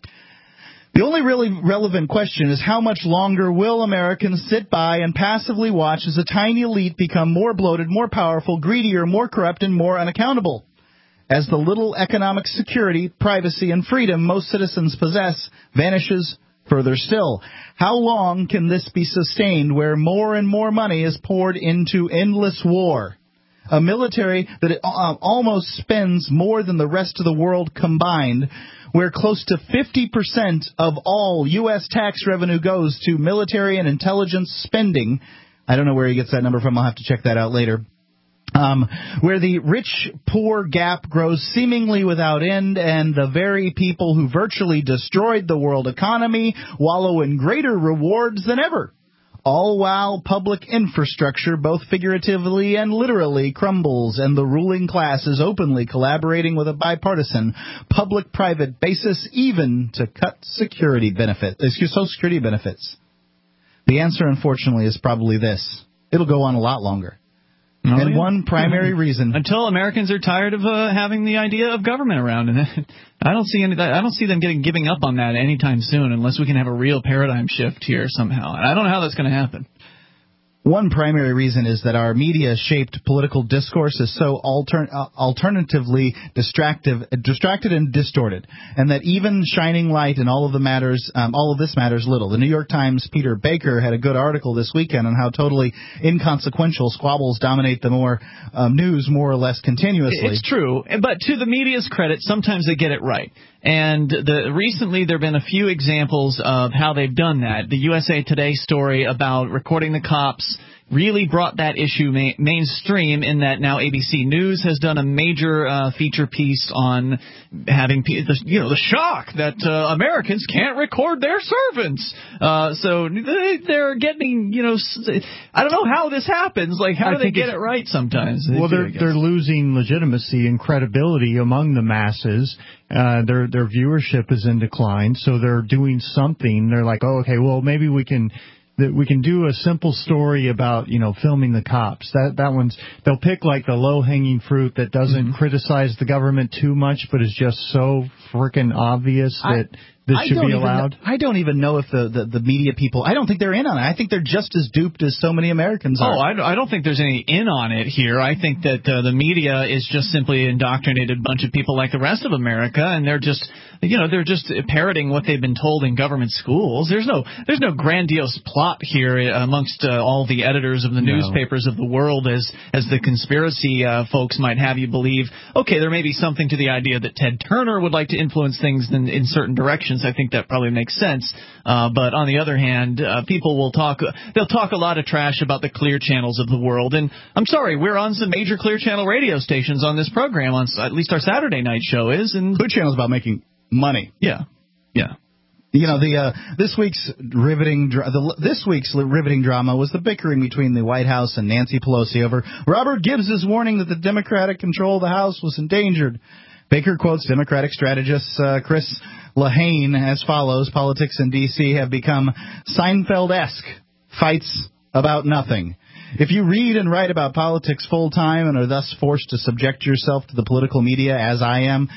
[SPEAKER 2] The only really relevant question is how much longer will Americans sit by and passively watch as a tiny elite become more bloated, more powerful, greedier, more corrupt, and more unaccountable? As the little economic security, privacy, and freedom most citizens possess vanishes further still. How long can this be sustained where more and more money is poured into endless war? A military that uh, almost spends more than the rest of the world combined, where close to fifty percent of all U S tax revenue goes to military and intelligence spending. I don't know where he gets that number from. I'll have to check that out later. Um, where the rich-poor gap grows seemingly without end, and the very people who virtually destroyed the world economy wallow in greater rewards than ever. All while public infrastructure, both figuratively and literally, crumbles, and the ruling class is openly collaborating with a bipartisan public-private basis, even to cut security benefits, excuse Social Security benefits. The answer, unfortunately, is probably this: it'll go on a lot longer. Oh, and yeah. One primary reason,
[SPEAKER 1] until Americans are tired of uh, having the idea of government around, and I don't see any. I don't see them getting giving up on that anytime soon, unless we can have a real paradigm shift here somehow. And I don't know how that's going to happen.
[SPEAKER 2] One primary reason is that our media-shaped political discourse is so alter- uh, alternatively distractive, distracted and distorted, and that even shining light in all of the matters, um, all of this matters little. The New York Times' Peter Baker had a good article this weekend on how totally inconsequential squabbles dominate the more um, news more or less continuously.
[SPEAKER 1] It's true, but to the media's credit, sometimes they get it right. And the, recently there have been a few examples of how they've done that. The U S A Today story about recording the cops really brought that issue ma- mainstream in that now A B C News has done a major uh, feature piece on having pe- the, you know, the shock that uh, Americans can't record their servants. Uh, so they, they're getting, you know, I don't know how this happens. Like, how
[SPEAKER 4] I
[SPEAKER 1] do they get it right sometimes?
[SPEAKER 4] Well,
[SPEAKER 1] they
[SPEAKER 4] they're they're losing legitimacy and credibility among the masses. Uh, their their viewership is in decline, so they're doing something. They're like, oh, okay, well, maybe we can that we can do a simple story about, you know, filming the cops. That that one's, they'll pick like the low hanging fruit that doesn't mm-hmm. criticize the government too much, but is just so freaking obvious that
[SPEAKER 2] I,
[SPEAKER 4] this
[SPEAKER 2] I
[SPEAKER 4] should
[SPEAKER 2] don't
[SPEAKER 4] be
[SPEAKER 2] even
[SPEAKER 4] allowed.
[SPEAKER 2] Know, I don't even know if the, the, the media people, I don't think they're in on it. I think they're just as duped as so many Americans are.
[SPEAKER 1] Oh, I, I don't think there's any in on it here. I think that uh, the media is just simply indoctrinated a bunch of people like the rest of America, and they're just, you know, they're just parroting what they've been told in government schools. There's no, there's no grandiose plot here amongst uh, all the editors of the
[SPEAKER 2] no.
[SPEAKER 1] newspapers of the world, as as the conspiracy uh, folks might have you believe. Okay, there may be something to the idea that Ted Turner would like to influence things in, in certain directions. I think that probably makes sense. Uh, but on the other hand, uh, people will talk, they'll talk a lot of trash about the clear channels of the world. And I'm sorry, we're on some major clear channel radio stations on this program, on at least our Saturday night show is. And
[SPEAKER 2] Clear Channel is about making money.
[SPEAKER 1] Yeah. Yeah.
[SPEAKER 2] You know, the uh, this week's riveting dra- the, this week's riveting drama was the bickering between the White House and Nancy Pelosi over Robert Gibbs' warning that the Democratic control of the House was endangered. Baker quotes Democratic strategist uh, Chris Lehane as follows: politics in D C have become Seinfeld-esque fights about nothing. If you read and write about politics full-time and are thus forced to subject yourself to the political media, as I am,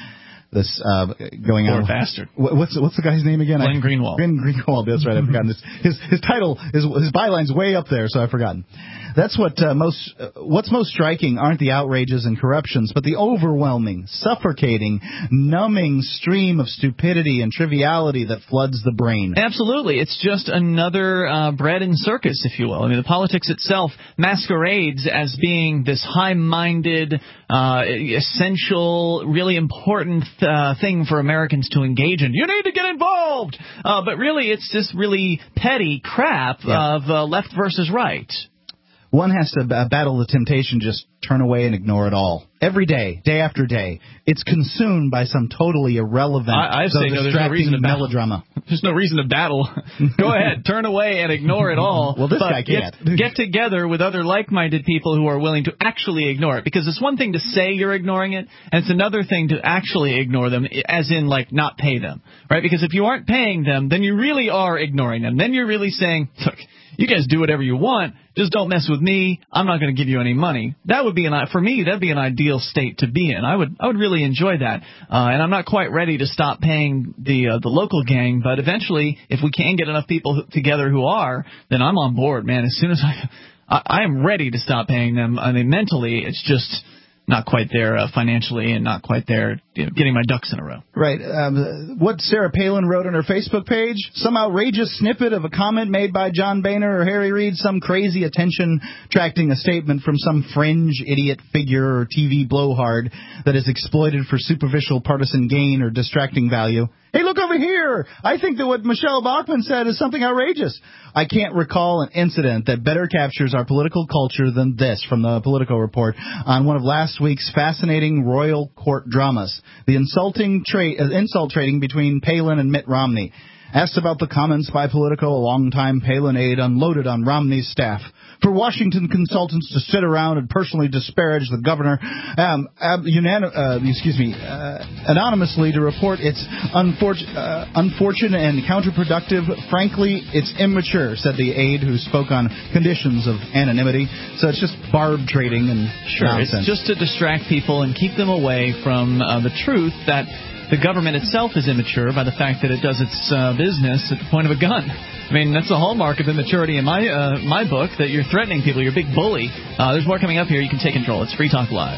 [SPEAKER 2] this uh, going
[SPEAKER 1] Poor
[SPEAKER 2] on.
[SPEAKER 1] bastard.
[SPEAKER 2] What's what's the guy's name again?
[SPEAKER 1] Glenn
[SPEAKER 2] I,
[SPEAKER 1] Greenwald.
[SPEAKER 2] Glenn Greenwald. That's right. I've forgotten this. His his title is his byline's way up there, so I've forgotten. That's what uh, most uh, what's most striking aren't the outrages and corruptions, but the overwhelming, suffocating, numbing stream of stupidity and triviality that floods the brain.
[SPEAKER 1] Absolutely. It's just another uh, bread and circus, if you will. I mean, the politics itself masquerades as being this high-minded, uh, essential, really important uh, thing for Americans to engage in. You need to get involved! Uh, but really, it's this really petty crap yeah. of uh, left versus right.
[SPEAKER 2] One has to b- battle the temptation to just turn away and ignore it all. Every day, day after day, it's consumed by some totally irrelevant,
[SPEAKER 1] I, I say no, there's no reason to
[SPEAKER 2] melodrama.
[SPEAKER 1] Battle. There's no reason to battle. Go ahead, turn away and ignore it all.
[SPEAKER 2] Well, this
[SPEAKER 1] but
[SPEAKER 2] guy can't.
[SPEAKER 1] Get, get together with other like-minded people who are willing to actually ignore it. Because it's one thing to say you're ignoring it, and it's another thing to actually ignore them, as in, like, not pay them. Right? Because if you aren't paying them, then you really are ignoring them. Then you're really saying, look, you guys do whatever you want. Just don't mess with me. I'm not going to give you any money. That would be an for me. That'd be an ideal state to be in. I would I would really enjoy that. Uh, and I'm not quite ready to stop paying the uh, the local gang. But eventually, if we can get enough people who, together who are, then I'm on board, man. As soon as I I, I am ready to stop paying them. I mean, mentally, it's just not quite there uh, financially, and not quite there, you know, getting my ducks in a row.
[SPEAKER 2] Right. Um, what Sarah Palin wrote on her Facebook page, some outrageous snippet of a comment made by John Boehner or Harry Reid, some crazy attention-attracting a statement from some fringe idiot figure or T V blowhard that is exploited for superficial partisan gain or distracting value. Hey, look over here! I think that what Michelle Bachmann said is something outrageous. I can't recall an incident that better captures our political culture than this from the Politico Report on one of last week's fascinating royal court dramas, the insulting tra- uh, insult trading between Palin and Mitt Romney. Asked about the comments by Politico, a longtime Palin aide unloaded on Romney's staff. For Washington consultants to sit around and personally disparage the governor, um, ab- unanim- uh, excuse me, uh, anonymously to report it's unfor- uh, unfortunate and counterproductive. Frankly, it's immature, said the aide who spoke on conditions of anonymity. So it's just barb trading and
[SPEAKER 1] sure,
[SPEAKER 2] nonsense.
[SPEAKER 1] It's just to distract people and keep them away from uh, the truth that the government itself is immature by the fact that it does its uh, business at the point of a gun. I mean, that's the hallmark of immaturity in my uh, my book, that you're threatening people, you're a big bully. Uh, there's more coming up here. You can take control. It's Free Talk Live.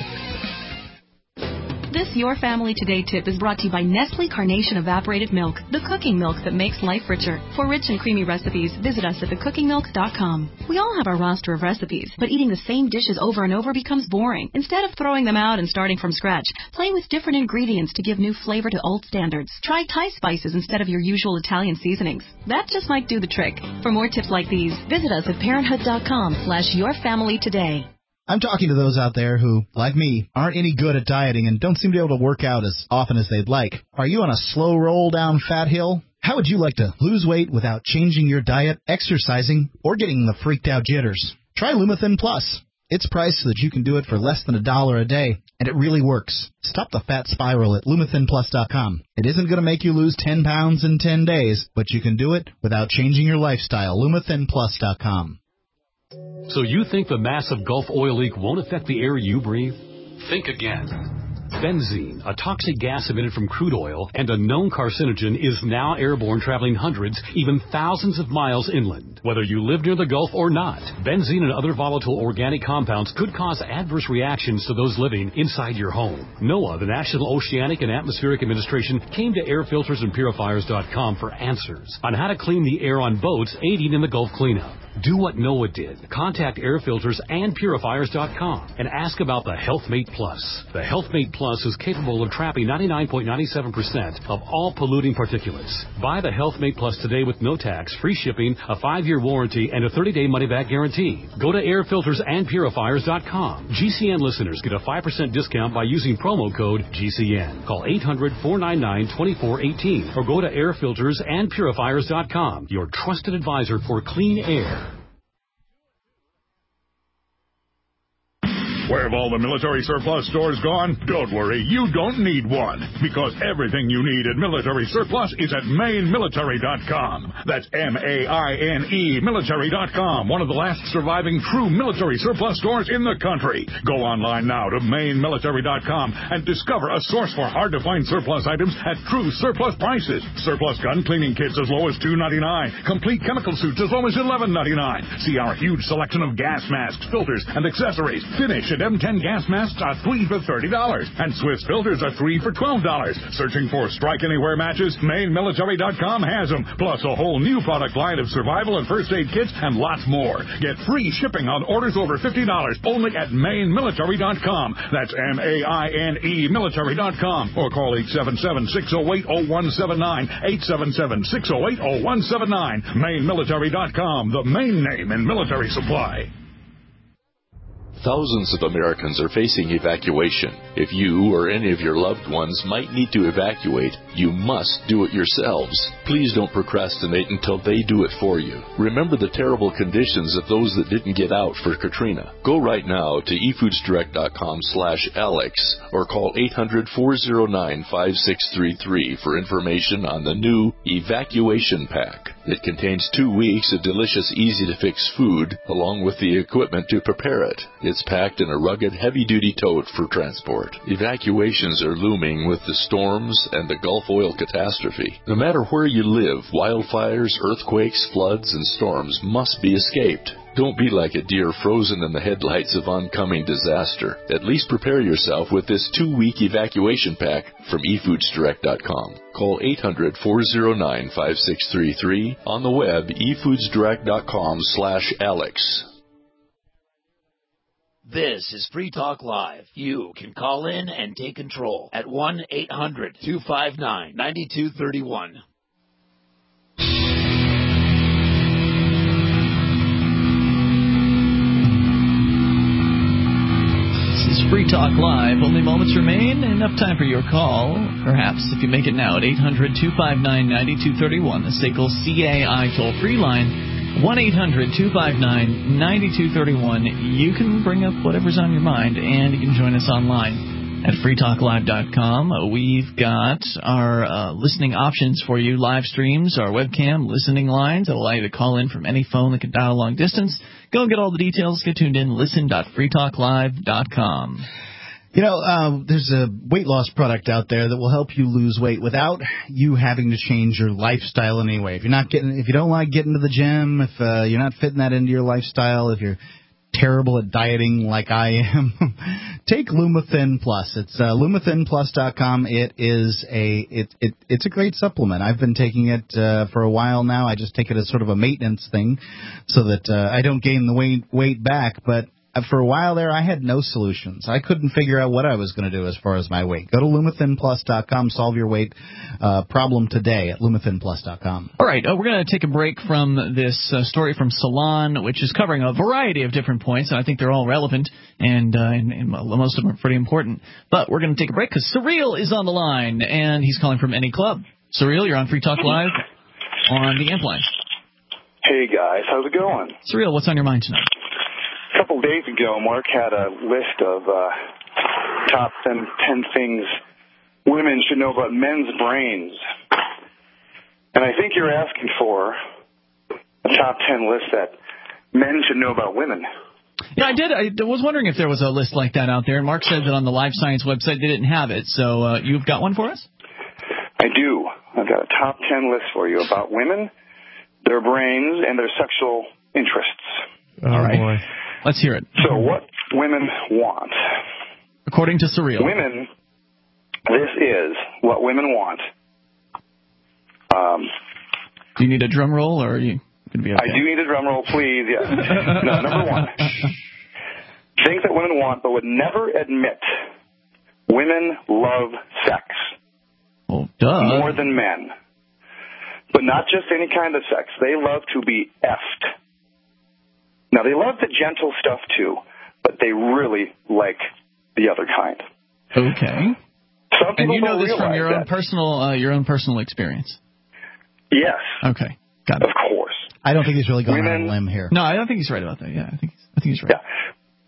[SPEAKER 11] This Your Family Today tip is brought to you by Nestle Carnation Evaporated Milk, the cooking milk that makes life richer. For rich and creamy recipes, visit us at the cooking milk dot com. We all have our roster of recipes, but eating the same dishes over and over becomes boring. Instead of throwing them out and starting from scratch, play with different ingredients to give new flavor to old standards. Try Thai spices instead of your usual Italian seasonings. That just might do the trick. For more tips like these, visit us at parenthood dot com slash your family today.
[SPEAKER 2] I'm talking to those out there who, like me, aren't any good at dieting and don't seem to be able to work out as often as they'd like. Are you on a slow roll down fat hill? How would you like to lose weight without changing your diet, exercising, or getting the freaked out jitters? Try Lumithin Plus. It's priced so that you can do it for less than a dollar a day, and it really works. Stop the fat spiral at lumithin plus dot com. It isn't going to make you lose ten pounds in ten days, but you can do it without changing your lifestyle. lumithin plus dot com.
[SPEAKER 12] So you think the massive Gulf oil leak won't affect the air you breathe? Think again. Benzene, a toxic gas emitted from crude oil and a known carcinogen, is now airborne, traveling hundreds, even thousands of miles inland. Whether you live near the Gulf or not, benzene and other volatile organic compounds could cause adverse reactions to those living inside your home. NOAA, the National Oceanic and Atmospheric Administration, came to air filters and purifiers dot com for answers on how to clean the air on boats aiding in the Gulf cleanup. Do what NOAA did. Contact air filters and purifiers dot com and ask about the HealthMate Plus. The HealthMate Plus is capable of trapping ninety-nine point nine seven percent of all polluting particulates. Buy the HealthMate Plus today with no tax, free shipping, a five-year warranty, and a thirty-day money-back guarantee. Go to air filters and purifiers dot com. G C N listeners get a five percent discount by using promo code G C N. Call eight hundred, four nine nine, two four one eight or go to air filters and purifiers dot com, your trusted advisor for clean air.
[SPEAKER 8] Where have all the military surplus stores gone? Don't worry, you don't need one, because everything you need at Military Surplus is at Maine Military dot com. That's M A I N E Military dot com, one of the last surviving true military surplus stores in the country. Go online now to Maine Military dot com and discover a source for hard-to-find surplus items at true surplus prices. Surplus gun cleaning kits as low as two dollars and ninety-nine cents. Complete chemical suits as low as eleven dollars and ninety-nine cents. See our huge selection of gas masks, filters, and accessories. Finish at M ten gas masks are three for thirty dollars, and Swiss filters are three for twelve dollars. Searching for Strike Anywhere matches? Maine Military dot com has them, plus a whole new product line of survival and first aid kits and lots more. Get free shipping on orders over fifty dollars only at Maine Military dot com. That's M A I N E Military dot com, or call eight seven seven, six oh eight, oh one seven nine, eight seven seven, six oh eight, oh one seven nine. Maine Military dot com, the main name in military supply.
[SPEAKER 13] Thousands of Americans are facing evacuation. If you or any of your loved ones might need to evacuate, you must do it yourselves. Please don't procrastinate until they do it for you. Remember the terrible conditions of those that didn't get out for Katrina. Go right now to e foods direct dot com slash Alex or call eight hundred, four oh nine, five six three three for information on the new Evacuation Pack. It contains two weeks of delicious, easy-to-fix food along with the equipment to prepare it. It's packed in a rugged, heavy-duty tote for transport. Evacuations are looming with the storms and the Gulf oil catastrophe. No matter where you live, wildfires, earthquakes, floods, and storms must be escaped. Don't be like a deer frozen in the headlights of oncoming disaster. At least prepare yourself with this two-week evacuation pack from e foods direct dot com. Call eight hundred, four oh nine, five six three three. On the web, e foods direct dot com slash Alex.
[SPEAKER 9] This is Free Talk Live. You can call in and take control at one eight hundred, two five nine, nine two three one.
[SPEAKER 1] This is Free Talk Live. Only moments remain. Enough time for your call. Perhaps if you make it now at eight hundred, two five nine, nine two three one, the S A C L C A I toll-free line, one eight hundred, two five nine, nine two three one. You can bring up whatever's on your mind, and you can join us online at free talk live dot com. We've got our uh, listening options for you, live streams, our webcam, listening lines that allow you to call in from any phone that can dial long distance. Go and get all the details. Get tuned in. listen dot free talk live dot com.
[SPEAKER 2] You know, uh, there's a weight loss product out there that will help you lose weight without you having to change your lifestyle in any way. If you're not getting, if you don't like getting to the gym, if uh, you're not fitting that into your lifestyle, if you're terrible at dieting like I am, take Lumathin Plus. It's uh, lumathin plus dot com. It is a it, it it's a great supplement. I've been taking it uh, for a while now. I just take it as sort of a maintenance thing so that uh, I don't gain the weight weight back, but for a while there, I had no solutions. I couldn't figure out what I was going to do as far as my weight. Go to lumathin plus dot com. Solve your weight uh, problem today at lumathin plus dot com.
[SPEAKER 1] All right, uh, we're going to take a break from this uh, story from Salon, which is covering a variety of different points, and I think they're all relevant, and, uh, and, and most of them are pretty important. But we're going to take a break because Surreal is on the line, and he's calling from Any Club. Surreal, you're on Free Talk Live on the amp line.
[SPEAKER 14] Hey, guys. How's it going?
[SPEAKER 1] Surreal, what's on your mind tonight?
[SPEAKER 14] A couple days ago, Mark had a list of uh, top ten, ten things women should know about men's brains. And I think you're asking for a top ten list that men should know about women.
[SPEAKER 1] Yeah, I did. I was wondering if there was a list like that out there. And Mark said that on the Live Science website they didn't have it. So uh, you've got one for us?
[SPEAKER 14] I do. I've got a top ten list for you about women, their brains, and their sexual interests.
[SPEAKER 4] Oh, all right. Boy.
[SPEAKER 1] Let's hear it.
[SPEAKER 14] So what women want.
[SPEAKER 1] According to Surreal.
[SPEAKER 14] Women, this is what women want. Um,
[SPEAKER 1] do you need a drum roll, or are you going to be okay?
[SPEAKER 14] I do need a drum roll, please, yes. No, number one. Things that women want but would never admit. Women love sex.
[SPEAKER 1] Oh, duh.
[SPEAKER 14] More than men. But not just any kind of sex. They love to be effed. Now, they love the gentle stuff, too, but they really like the other kind.
[SPEAKER 1] Okay.
[SPEAKER 14] Some people
[SPEAKER 1] and you know
[SPEAKER 14] don't
[SPEAKER 1] this from your own
[SPEAKER 14] that.
[SPEAKER 1] personal uh, your own personal experience?
[SPEAKER 14] Yes.
[SPEAKER 1] Okay. Got it.
[SPEAKER 14] Of course.
[SPEAKER 2] I don't think he's really going
[SPEAKER 14] women,
[SPEAKER 2] on a limb here.
[SPEAKER 1] No, I don't think he's right about that. Yeah, I think, I think he's right.
[SPEAKER 14] Yeah. Women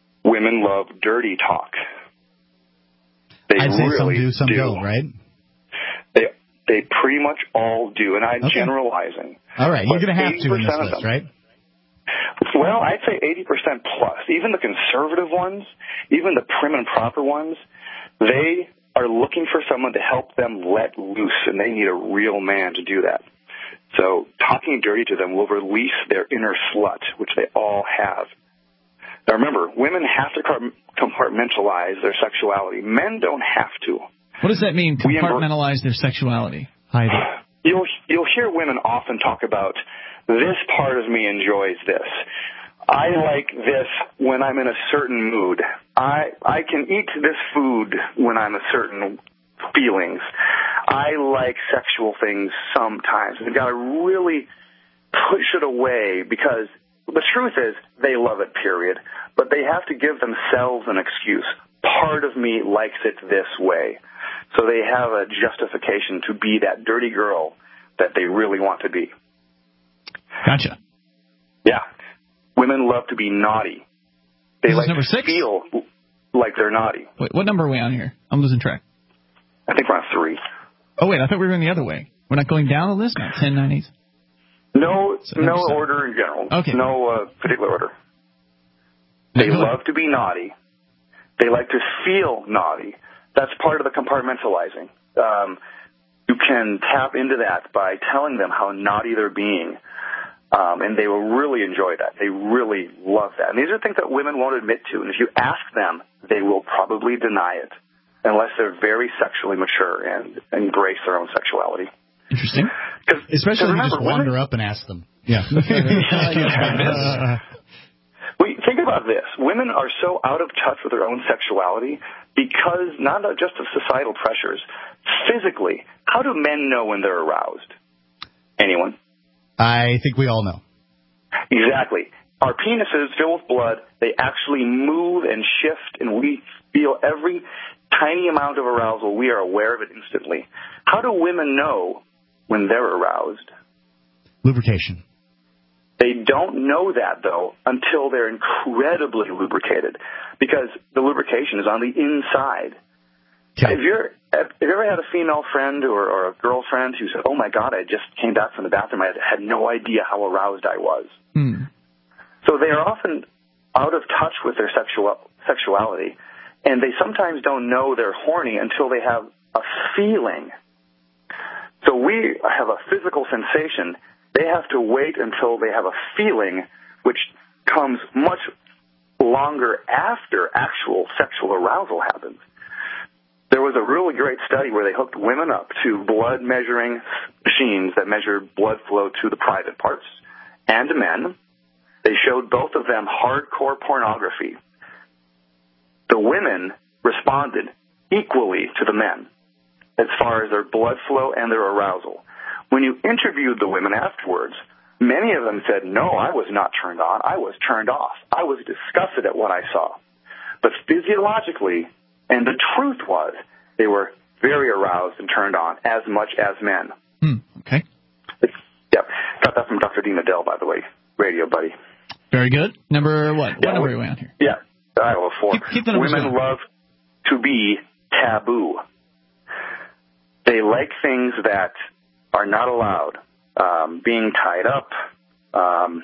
[SPEAKER 14] women love dirty talk. They
[SPEAKER 2] I'd say
[SPEAKER 14] really
[SPEAKER 2] some do, some
[SPEAKER 14] do.
[SPEAKER 2] don't, right?
[SPEAKER 14] They they pretty much all do, and I'm
[SPEAKER 2] Okay.
[SPEAKER 14] generalizing.
[SPEAKER 2] All right, you're
[SPEAKER 14] But
[SPEAKER 2] going to have to in this
[SPEAKER 14] eighty percent of
[SPEAKER 2] list,
[SPEAKER 14] them-
[SPEAKER 2] right?
[SPEAKER 14] Well, I'd say eighty percent plus. Even the conservative ones, even the prim and proper ones, they are looking for someone to help them let loose, and they need a real man to do that. So talking dirty to them will release their inner slut, which they all have. Now remember, women have to compartmentalize their sexuality. Men don't have to.
[SPEAKER 1] What does that mean,
[SPEAKER 14] We embr-
[SPEAKER 1] compartmentalize their sexuality?
[SPEAKER 4] Hide it.
[SPEAKER 14] You'll, you'll hear women often talk about, this part of me enjoys this. I like this when I'm in a certain mood. I I can eat this food when I'm a certain feelings. I like sexual things sometimes. They've got to really push it away because the truth is they love it, period. But they have to give themselves an excuse. Part of me likes it this way. So they have a justification to be that dirty girl that they really want to be.
[SPEAKER 1] Gotcha.
[SPEAKER 14] Yeah. Women love to be naughty. They
[SPEAKER 1] This is
[SPEAKER 14] like
[SPEAKER 1] number
[SPEAKER 14] to
[SPEAKER 1] six?
[SPEAKER 14] feel like they're naughty.
[SPEAKER 1] Wait, what number are we on here? I'm losing track.
[SPEAKER 14] I think we're on three.
[SPEAKER 1] Oh, wait, I thought we were going the other way. We're not going down the list? Not ten, nine, eight?
[SPEAKER 14] No,
[SPEAKER 1] So
[SPEAKER 14] no
[SPEAKER 1] number seven.
[SPEAKER 14] order in general.
[SPEAKER 1] Okay.
[SPEAKER 14] No uh, particular order.
[SPEAKER 1] Now,
[SPEAKER 14] They
[SPEAKER 1] go ahead.
[SPEAKER 14] love to be naughty. They like to feel naughty. That's part of the compartmentalizing. Um, you can tap into that by telling them how naughty they're being, um, and they will really enjoy that. They really love that. And these are things that women won't admit to. And if you ask them, they will probably deny it, unless they're very sexually mature and embrace their own sexuality.
[SPEAKER 1] Interesting.
[SPEAKER 2] Especially if you just
[SPEAKER 14] remember,
[SPEAKER 2] wander
[SPEAKER 14] women-
[SPEAKER 2] up and ask them. Yeah.
[SPEAKER 14] Well, think about this. Women are so out of touch with their own sexuality because not just of societal pressures. Physically, how do men know when they're aroused? Anyone?
[SPEAKER 2] I think we all know.
[SPEAKER 14] Exactly. Our penises fill with blood. They actually move and shift, and we feel every tiny amount of arousal. We are aware of it instantly. How do women know when they're aroused?
[SPEAKER 2] Lubrication.
[SPEAKER 14] They don't know that, though, until they're incredibly lubricated, because the lubrication is on the inside.
[SPEAKER 2] Okay.
[SPEAKER 14] If you're, have you ever had a female friend or, or a girlfriend who said, oh, my God, I just came back from the bathroom. I had no idea how aroused I was.
[SPEAKER 1] Hmm.
[SPEAKER 14] So they are often out of touch with their sexual sexuality, and they sometimes don't know they're horny until they have a feeling. So we have a physical sensation. They have to wait until they have a feeling, which comes much longer after actual sexual arousal happens. There was a really great study where they hooked women up to blood measuring machines that measured blood flow to the private parts, and men. They showed both of them hardcore pornography. The women responded equally to the men as far as their blood flow and their arousal. When you interviewed the women afterwards, many of them said, no, I was not turned on. I was turned off. I was disgusted at what I saw. But physiologically, and the truth was, they were very aroused and turned on, as much as men.
[SPEAKER 1] Hmm. Okay.
[SPEAKER 14] Yep. Got that from Doctor Dean Adele, by the way. Radio buddy.
[SPEAKER 1] Very good. Number what? What
[SPEAKER 14] Yeah,
[SPEAKER 1] number
[SPEAKER 14] we-
[SPEAKER 1] are we on here?
[SPEAKER 14] Yeah. Iowa four.
[SPEAKER 1] Keep- keep the numbers
[SPEAKER 14] Women
[SPEAKER 1] going.
[SPEAKER 14] love to be taboo. They like things that are not allowed. Um, being tied up, um,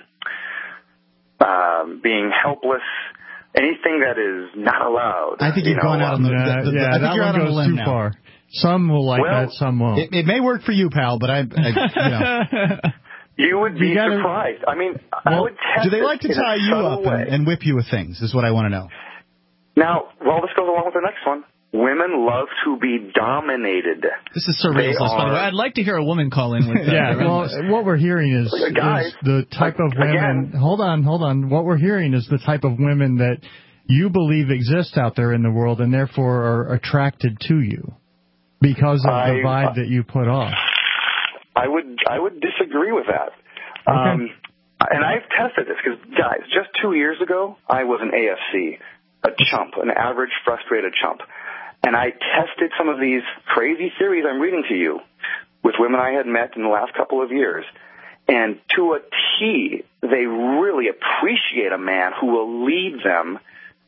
[SPEAKER 14] um, being helpless, anything that is not allowed.
[SPEAKER 2] I think
[SPEAKER 14] you
[SPEAKER 2] you've
[SPEAKER 14] know,
[SPEAKER 2] gone out on the,
[SPEAKER 4] Yeah,
[SPEAKER 2] the, the,
[SPEAKER 4] yeah,
[SPEAKER 2] I think
[SPEAKER 4] that
[SPEAKER 2] you're
[SPEAKER 4] one
[SPEAKER 2] out on a
[SPEAKER 4] goes
[SPEAKER 2] limb
[SPEAKER 4] too
[SPEAKER 2] now.
[SPEAKER 4] far. Some will like
[SPEAKER 14] Well,
[SPEAKER 4] that, some won't.
[SPEAKER 2] It, it may work for you, pal, but I, I you know.
[SPEAKER 14] You would be
[SPEAKER 4] You gotta-
[SPEAKER 14] surprised. I mean, I
[SPEAKER 2] Well,
[SPEAKER 14] would test
[SPEAKER 2] do they
[SPEAKER 14] it
[SPEAKER 2] like to
[SPEAKER 14] in a
[SPEAKER 2] tie you
[SPEAKER 14] subtle
[SPEAKER 2] up
[SPEAKER 14] way.
[SPEAKER 2] and, and whip you with things? Is what I want to know.
[SPEAKER 14] Now, well, this goes along with the next one. Women love to be dominated.
[SPEAKER 1] This is surreal,
[SPEAKER 14] They
[SPEAKER 1] by the way.
[SPEAKER 14] are-
[SPEAKER 1] I'd like to hear a woman call in with uh,
[SPEAKER 4] Yeah,
[SPEAKER 1] their own
[SPEAKER 4] well,
[SPEAKER 1] list.
[SPEAKER 4] what we're hearing is,
[SPEAKER 14] Guys,
[SPEAKER 4] is the type of women.
[SPEAKER 14] again-
[SPEAKER 4] Hold on, hold on. What we're hearing is the type of women that you believe exist out there in the world, and therefore are attracted to you because of the
[SPEAKER 14] I-
[SPEAKER 4] vibe that you put off.
[SPEAKER 14] I would I would disagree with that.
[SPEAKER 4] Okay.
[SPEAKER 14] Um, and I've tested this because, guys, just two years ago, I was an A F C, a chump, an average frustrated chump. And I tested some of these crazy theories I'm reading to you with women I had met in the last couple of years. And to a T, they really appreciate a man who will lead them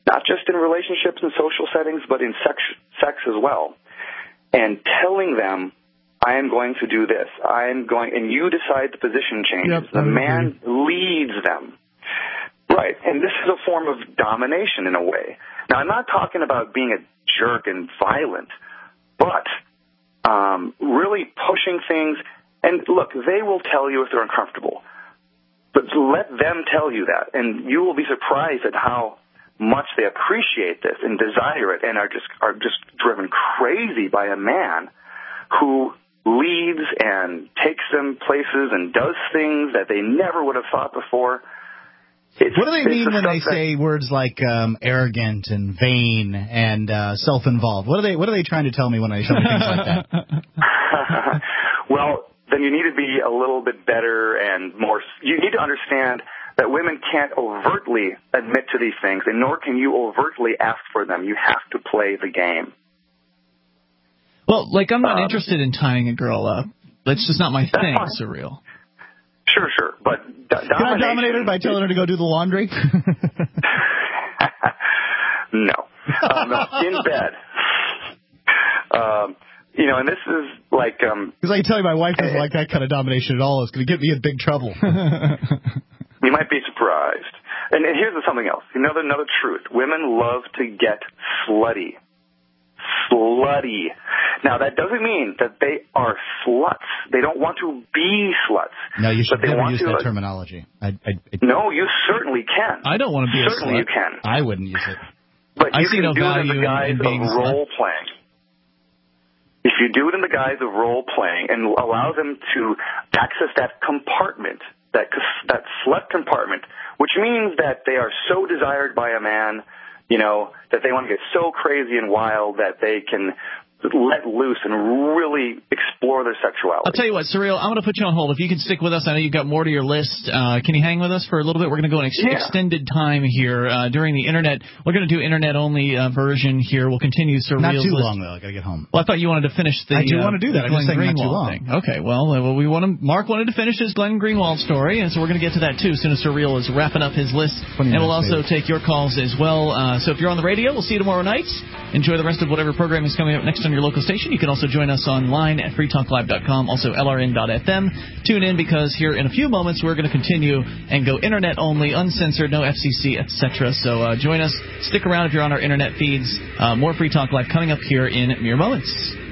[SPEAKER 14] not just in relationships and social settings, but in sex, sex as well, and telling them, I am going to do this, I am going, and you decide the position changes.
[SPEAKER 4] Yep,
[SPEAKER 14] the man leads them. Right, and this is a form of domination in a way. Now, I'm not talking about being a jerk and violent, but um, really pushing things. And look, they will tell you if they're uncomfortable, but let them tell you that, and you will be surprised at how much they appreciate this and desire it, and are just are just driven crazy by a man who leads and takes them places and does things that they never would have thought before. It's,
[SPEAKER 2] what do they mean
[SPEAKER 14] the
[SPEAKER 2] when they
[SPEAKER 14] that,
[SPEAKER 2] say words like um, arrogant and vain and uh, self-involved? What are they What are they trying to tell me when I tell me things like that?
[SPEAKER 14] Well, then you need to be a little bit better and more. You need to understand that women can't overtly admit to these things, and nor can you overtly ask for them. You have to play the game.
[SPEAKER 1] Well, like, I'm not
[SPEAKER 14] um,
[SPEAKER 1] interested in tying a girl up. That's just not my thing,
[SPEAKER 14] fine.
[SPEAKER 1] Surreal.
[SPEAKER 14] Sure, sure, but do-
[SPEAKER 2] Can I dominate her by telling her to go do the laundry?
[SPEAKER 14] No. Um, in bed. Um, you know, and this is like... Because um,
[SPEAKER 2] I can tell you my wife doesn't like that kind of domination at all. It's going to get me in big trouble.
[SPEAKER 14] You might be surprised. And, and here's something else. Another, another truth. Women love to get slutty. Slutty. Now, that doesn't mean that they are sluts. They don't want to be sluts.
[SPEAKER 2] No, you should
[SPEAKER 14] but they
[SPEAKER 2] never
[SPEAKER 14] want
[SPEAKER 2] use
[SPEAKER 14] to,
[SPEAKER 2] that
[SPEAKER 14] uh,
[SPEAKER 2] terminology. I, I, it,
[SPEAKER 14] no, you certainly can.
[SPEAKER 1] I don't want to be
[SPEAKER 14] certainly
[SPEAKER 1] a slut.
[SPEAKER 14] you can.
[SPEAKER 2] I wouldn't use it.
[SPEAKER 14] But
[SPEAKER 1] I
[SPEAKER 14] you
[SPEAKER 1] see
[SPEAKER 14] can
[SPEAKER 1] no
[SPEAKER 14] do it in
[SPEAKER 1] value
[SPEAKER 14] the
[SPEAKER 1] in-
[SPEAKER 14] guise
[SPEAKER 1] in being
[SPEAKER 14] of
[SPEAKER 1] a slut.
[SPEAKER 14] role playing. If you do it in the guise of role playing and allow them to access that compartment, that that slut compartment, which means that they are so desired by a man, you know, that they want to get so crazy and wild that they can let loose and really explore their sexuality.
[SPEAKER 1] I'll tell you what, Surreal, I'm going to put you on hold. If you can stick with us, I know you've got more to your list. Uh, can you hang with us for a little bit? We're going to go an ex-
[SPEAKER 14] Yeah.
[SPEAKER 1] extended time here uh, during the Internet. We're going to do Internet-only uh, version here. We'll continue Surreal's
[SPEAKER 2] Not too
[SPEAKER 1] list.
[SPEAKER 2] long, though. I got to get home.
[SPEAKER 1] Well, I thought you wanted to finish the.
[SPEAKER 2] I do
[SPEAKER 1] uh,
[SPEAKER 2] want to do that.
[SPEAKER 1] the
[SPEAKER 2] I'm just
[SPEAKER 1] Glenn
[SPEAKER 2] saying not too
[SPEAKER 1] Greenwald
[SPEAKER 2] long.
[SPEAKER 1] thing. Okay, well, uh, well, we want to. Mark wanted to finish his Glenn Greenwald story, and so we're going to get to that too. As soon as Surreal is wrapping up his list, and we'll also take your calls as well. Uh, so if you're on the radio, we'll see you tomorrow night. Enjoy the rest of whatever program is coming up next on your local station. You can also join us online at free talk live dot com, also L R N dot F M. Tune in because here in a few moments we're going to continue and go Internet only, uncensored, no F C C, et cetera. So uh, join us. Stick around if you're on our Internet feeds. Uh, more Free Talk Live coming up here in mere moments.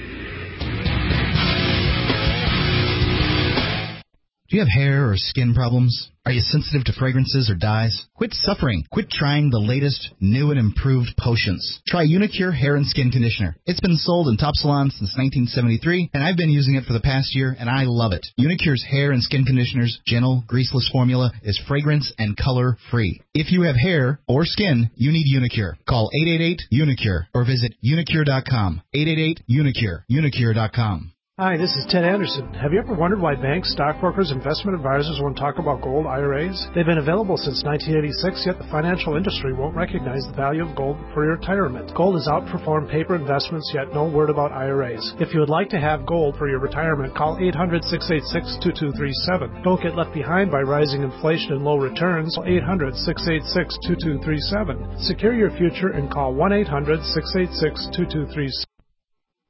[SPEAKER 2] Do you have hair or skin problems? Are you sensitive to fragrances or dyes? Quit suffering. Quit trying the latest, new and improved potions. Try Unicure Hair and Skin Conditioner. It's been sold in top salons since nineteen seventy-three, and I've been using it for the past year, and I love it. Unicure's Hair and Skin Conditioner's gentle, greaseless formula is fragrance and color-free. If you have hair or skin, you need Unicure. Call eight eight eight, UNICURE or visit unicure dot com. eight eight eight, UNICURE. unicure dot com.
[SPEAKER 15] Hi, this is Ted Anderson. Have you ever wondered why banks, stockbrokers, investment advisors won't talk about gold I R As? They've been available since nineteen eighty-six, yet the financial industry won't recognize the value of gold for your retirement. Gold has outperformed paper investments, yet no word about I R As. If you would like to have gold for your retirement, call eight hundred, six eight six, two two three seven. Don't get left behind by rising inflation and low returns. Call eight hundred, six eight six, two two three seven. Secure your future and call one eight hundred, six eight six, two two three seven.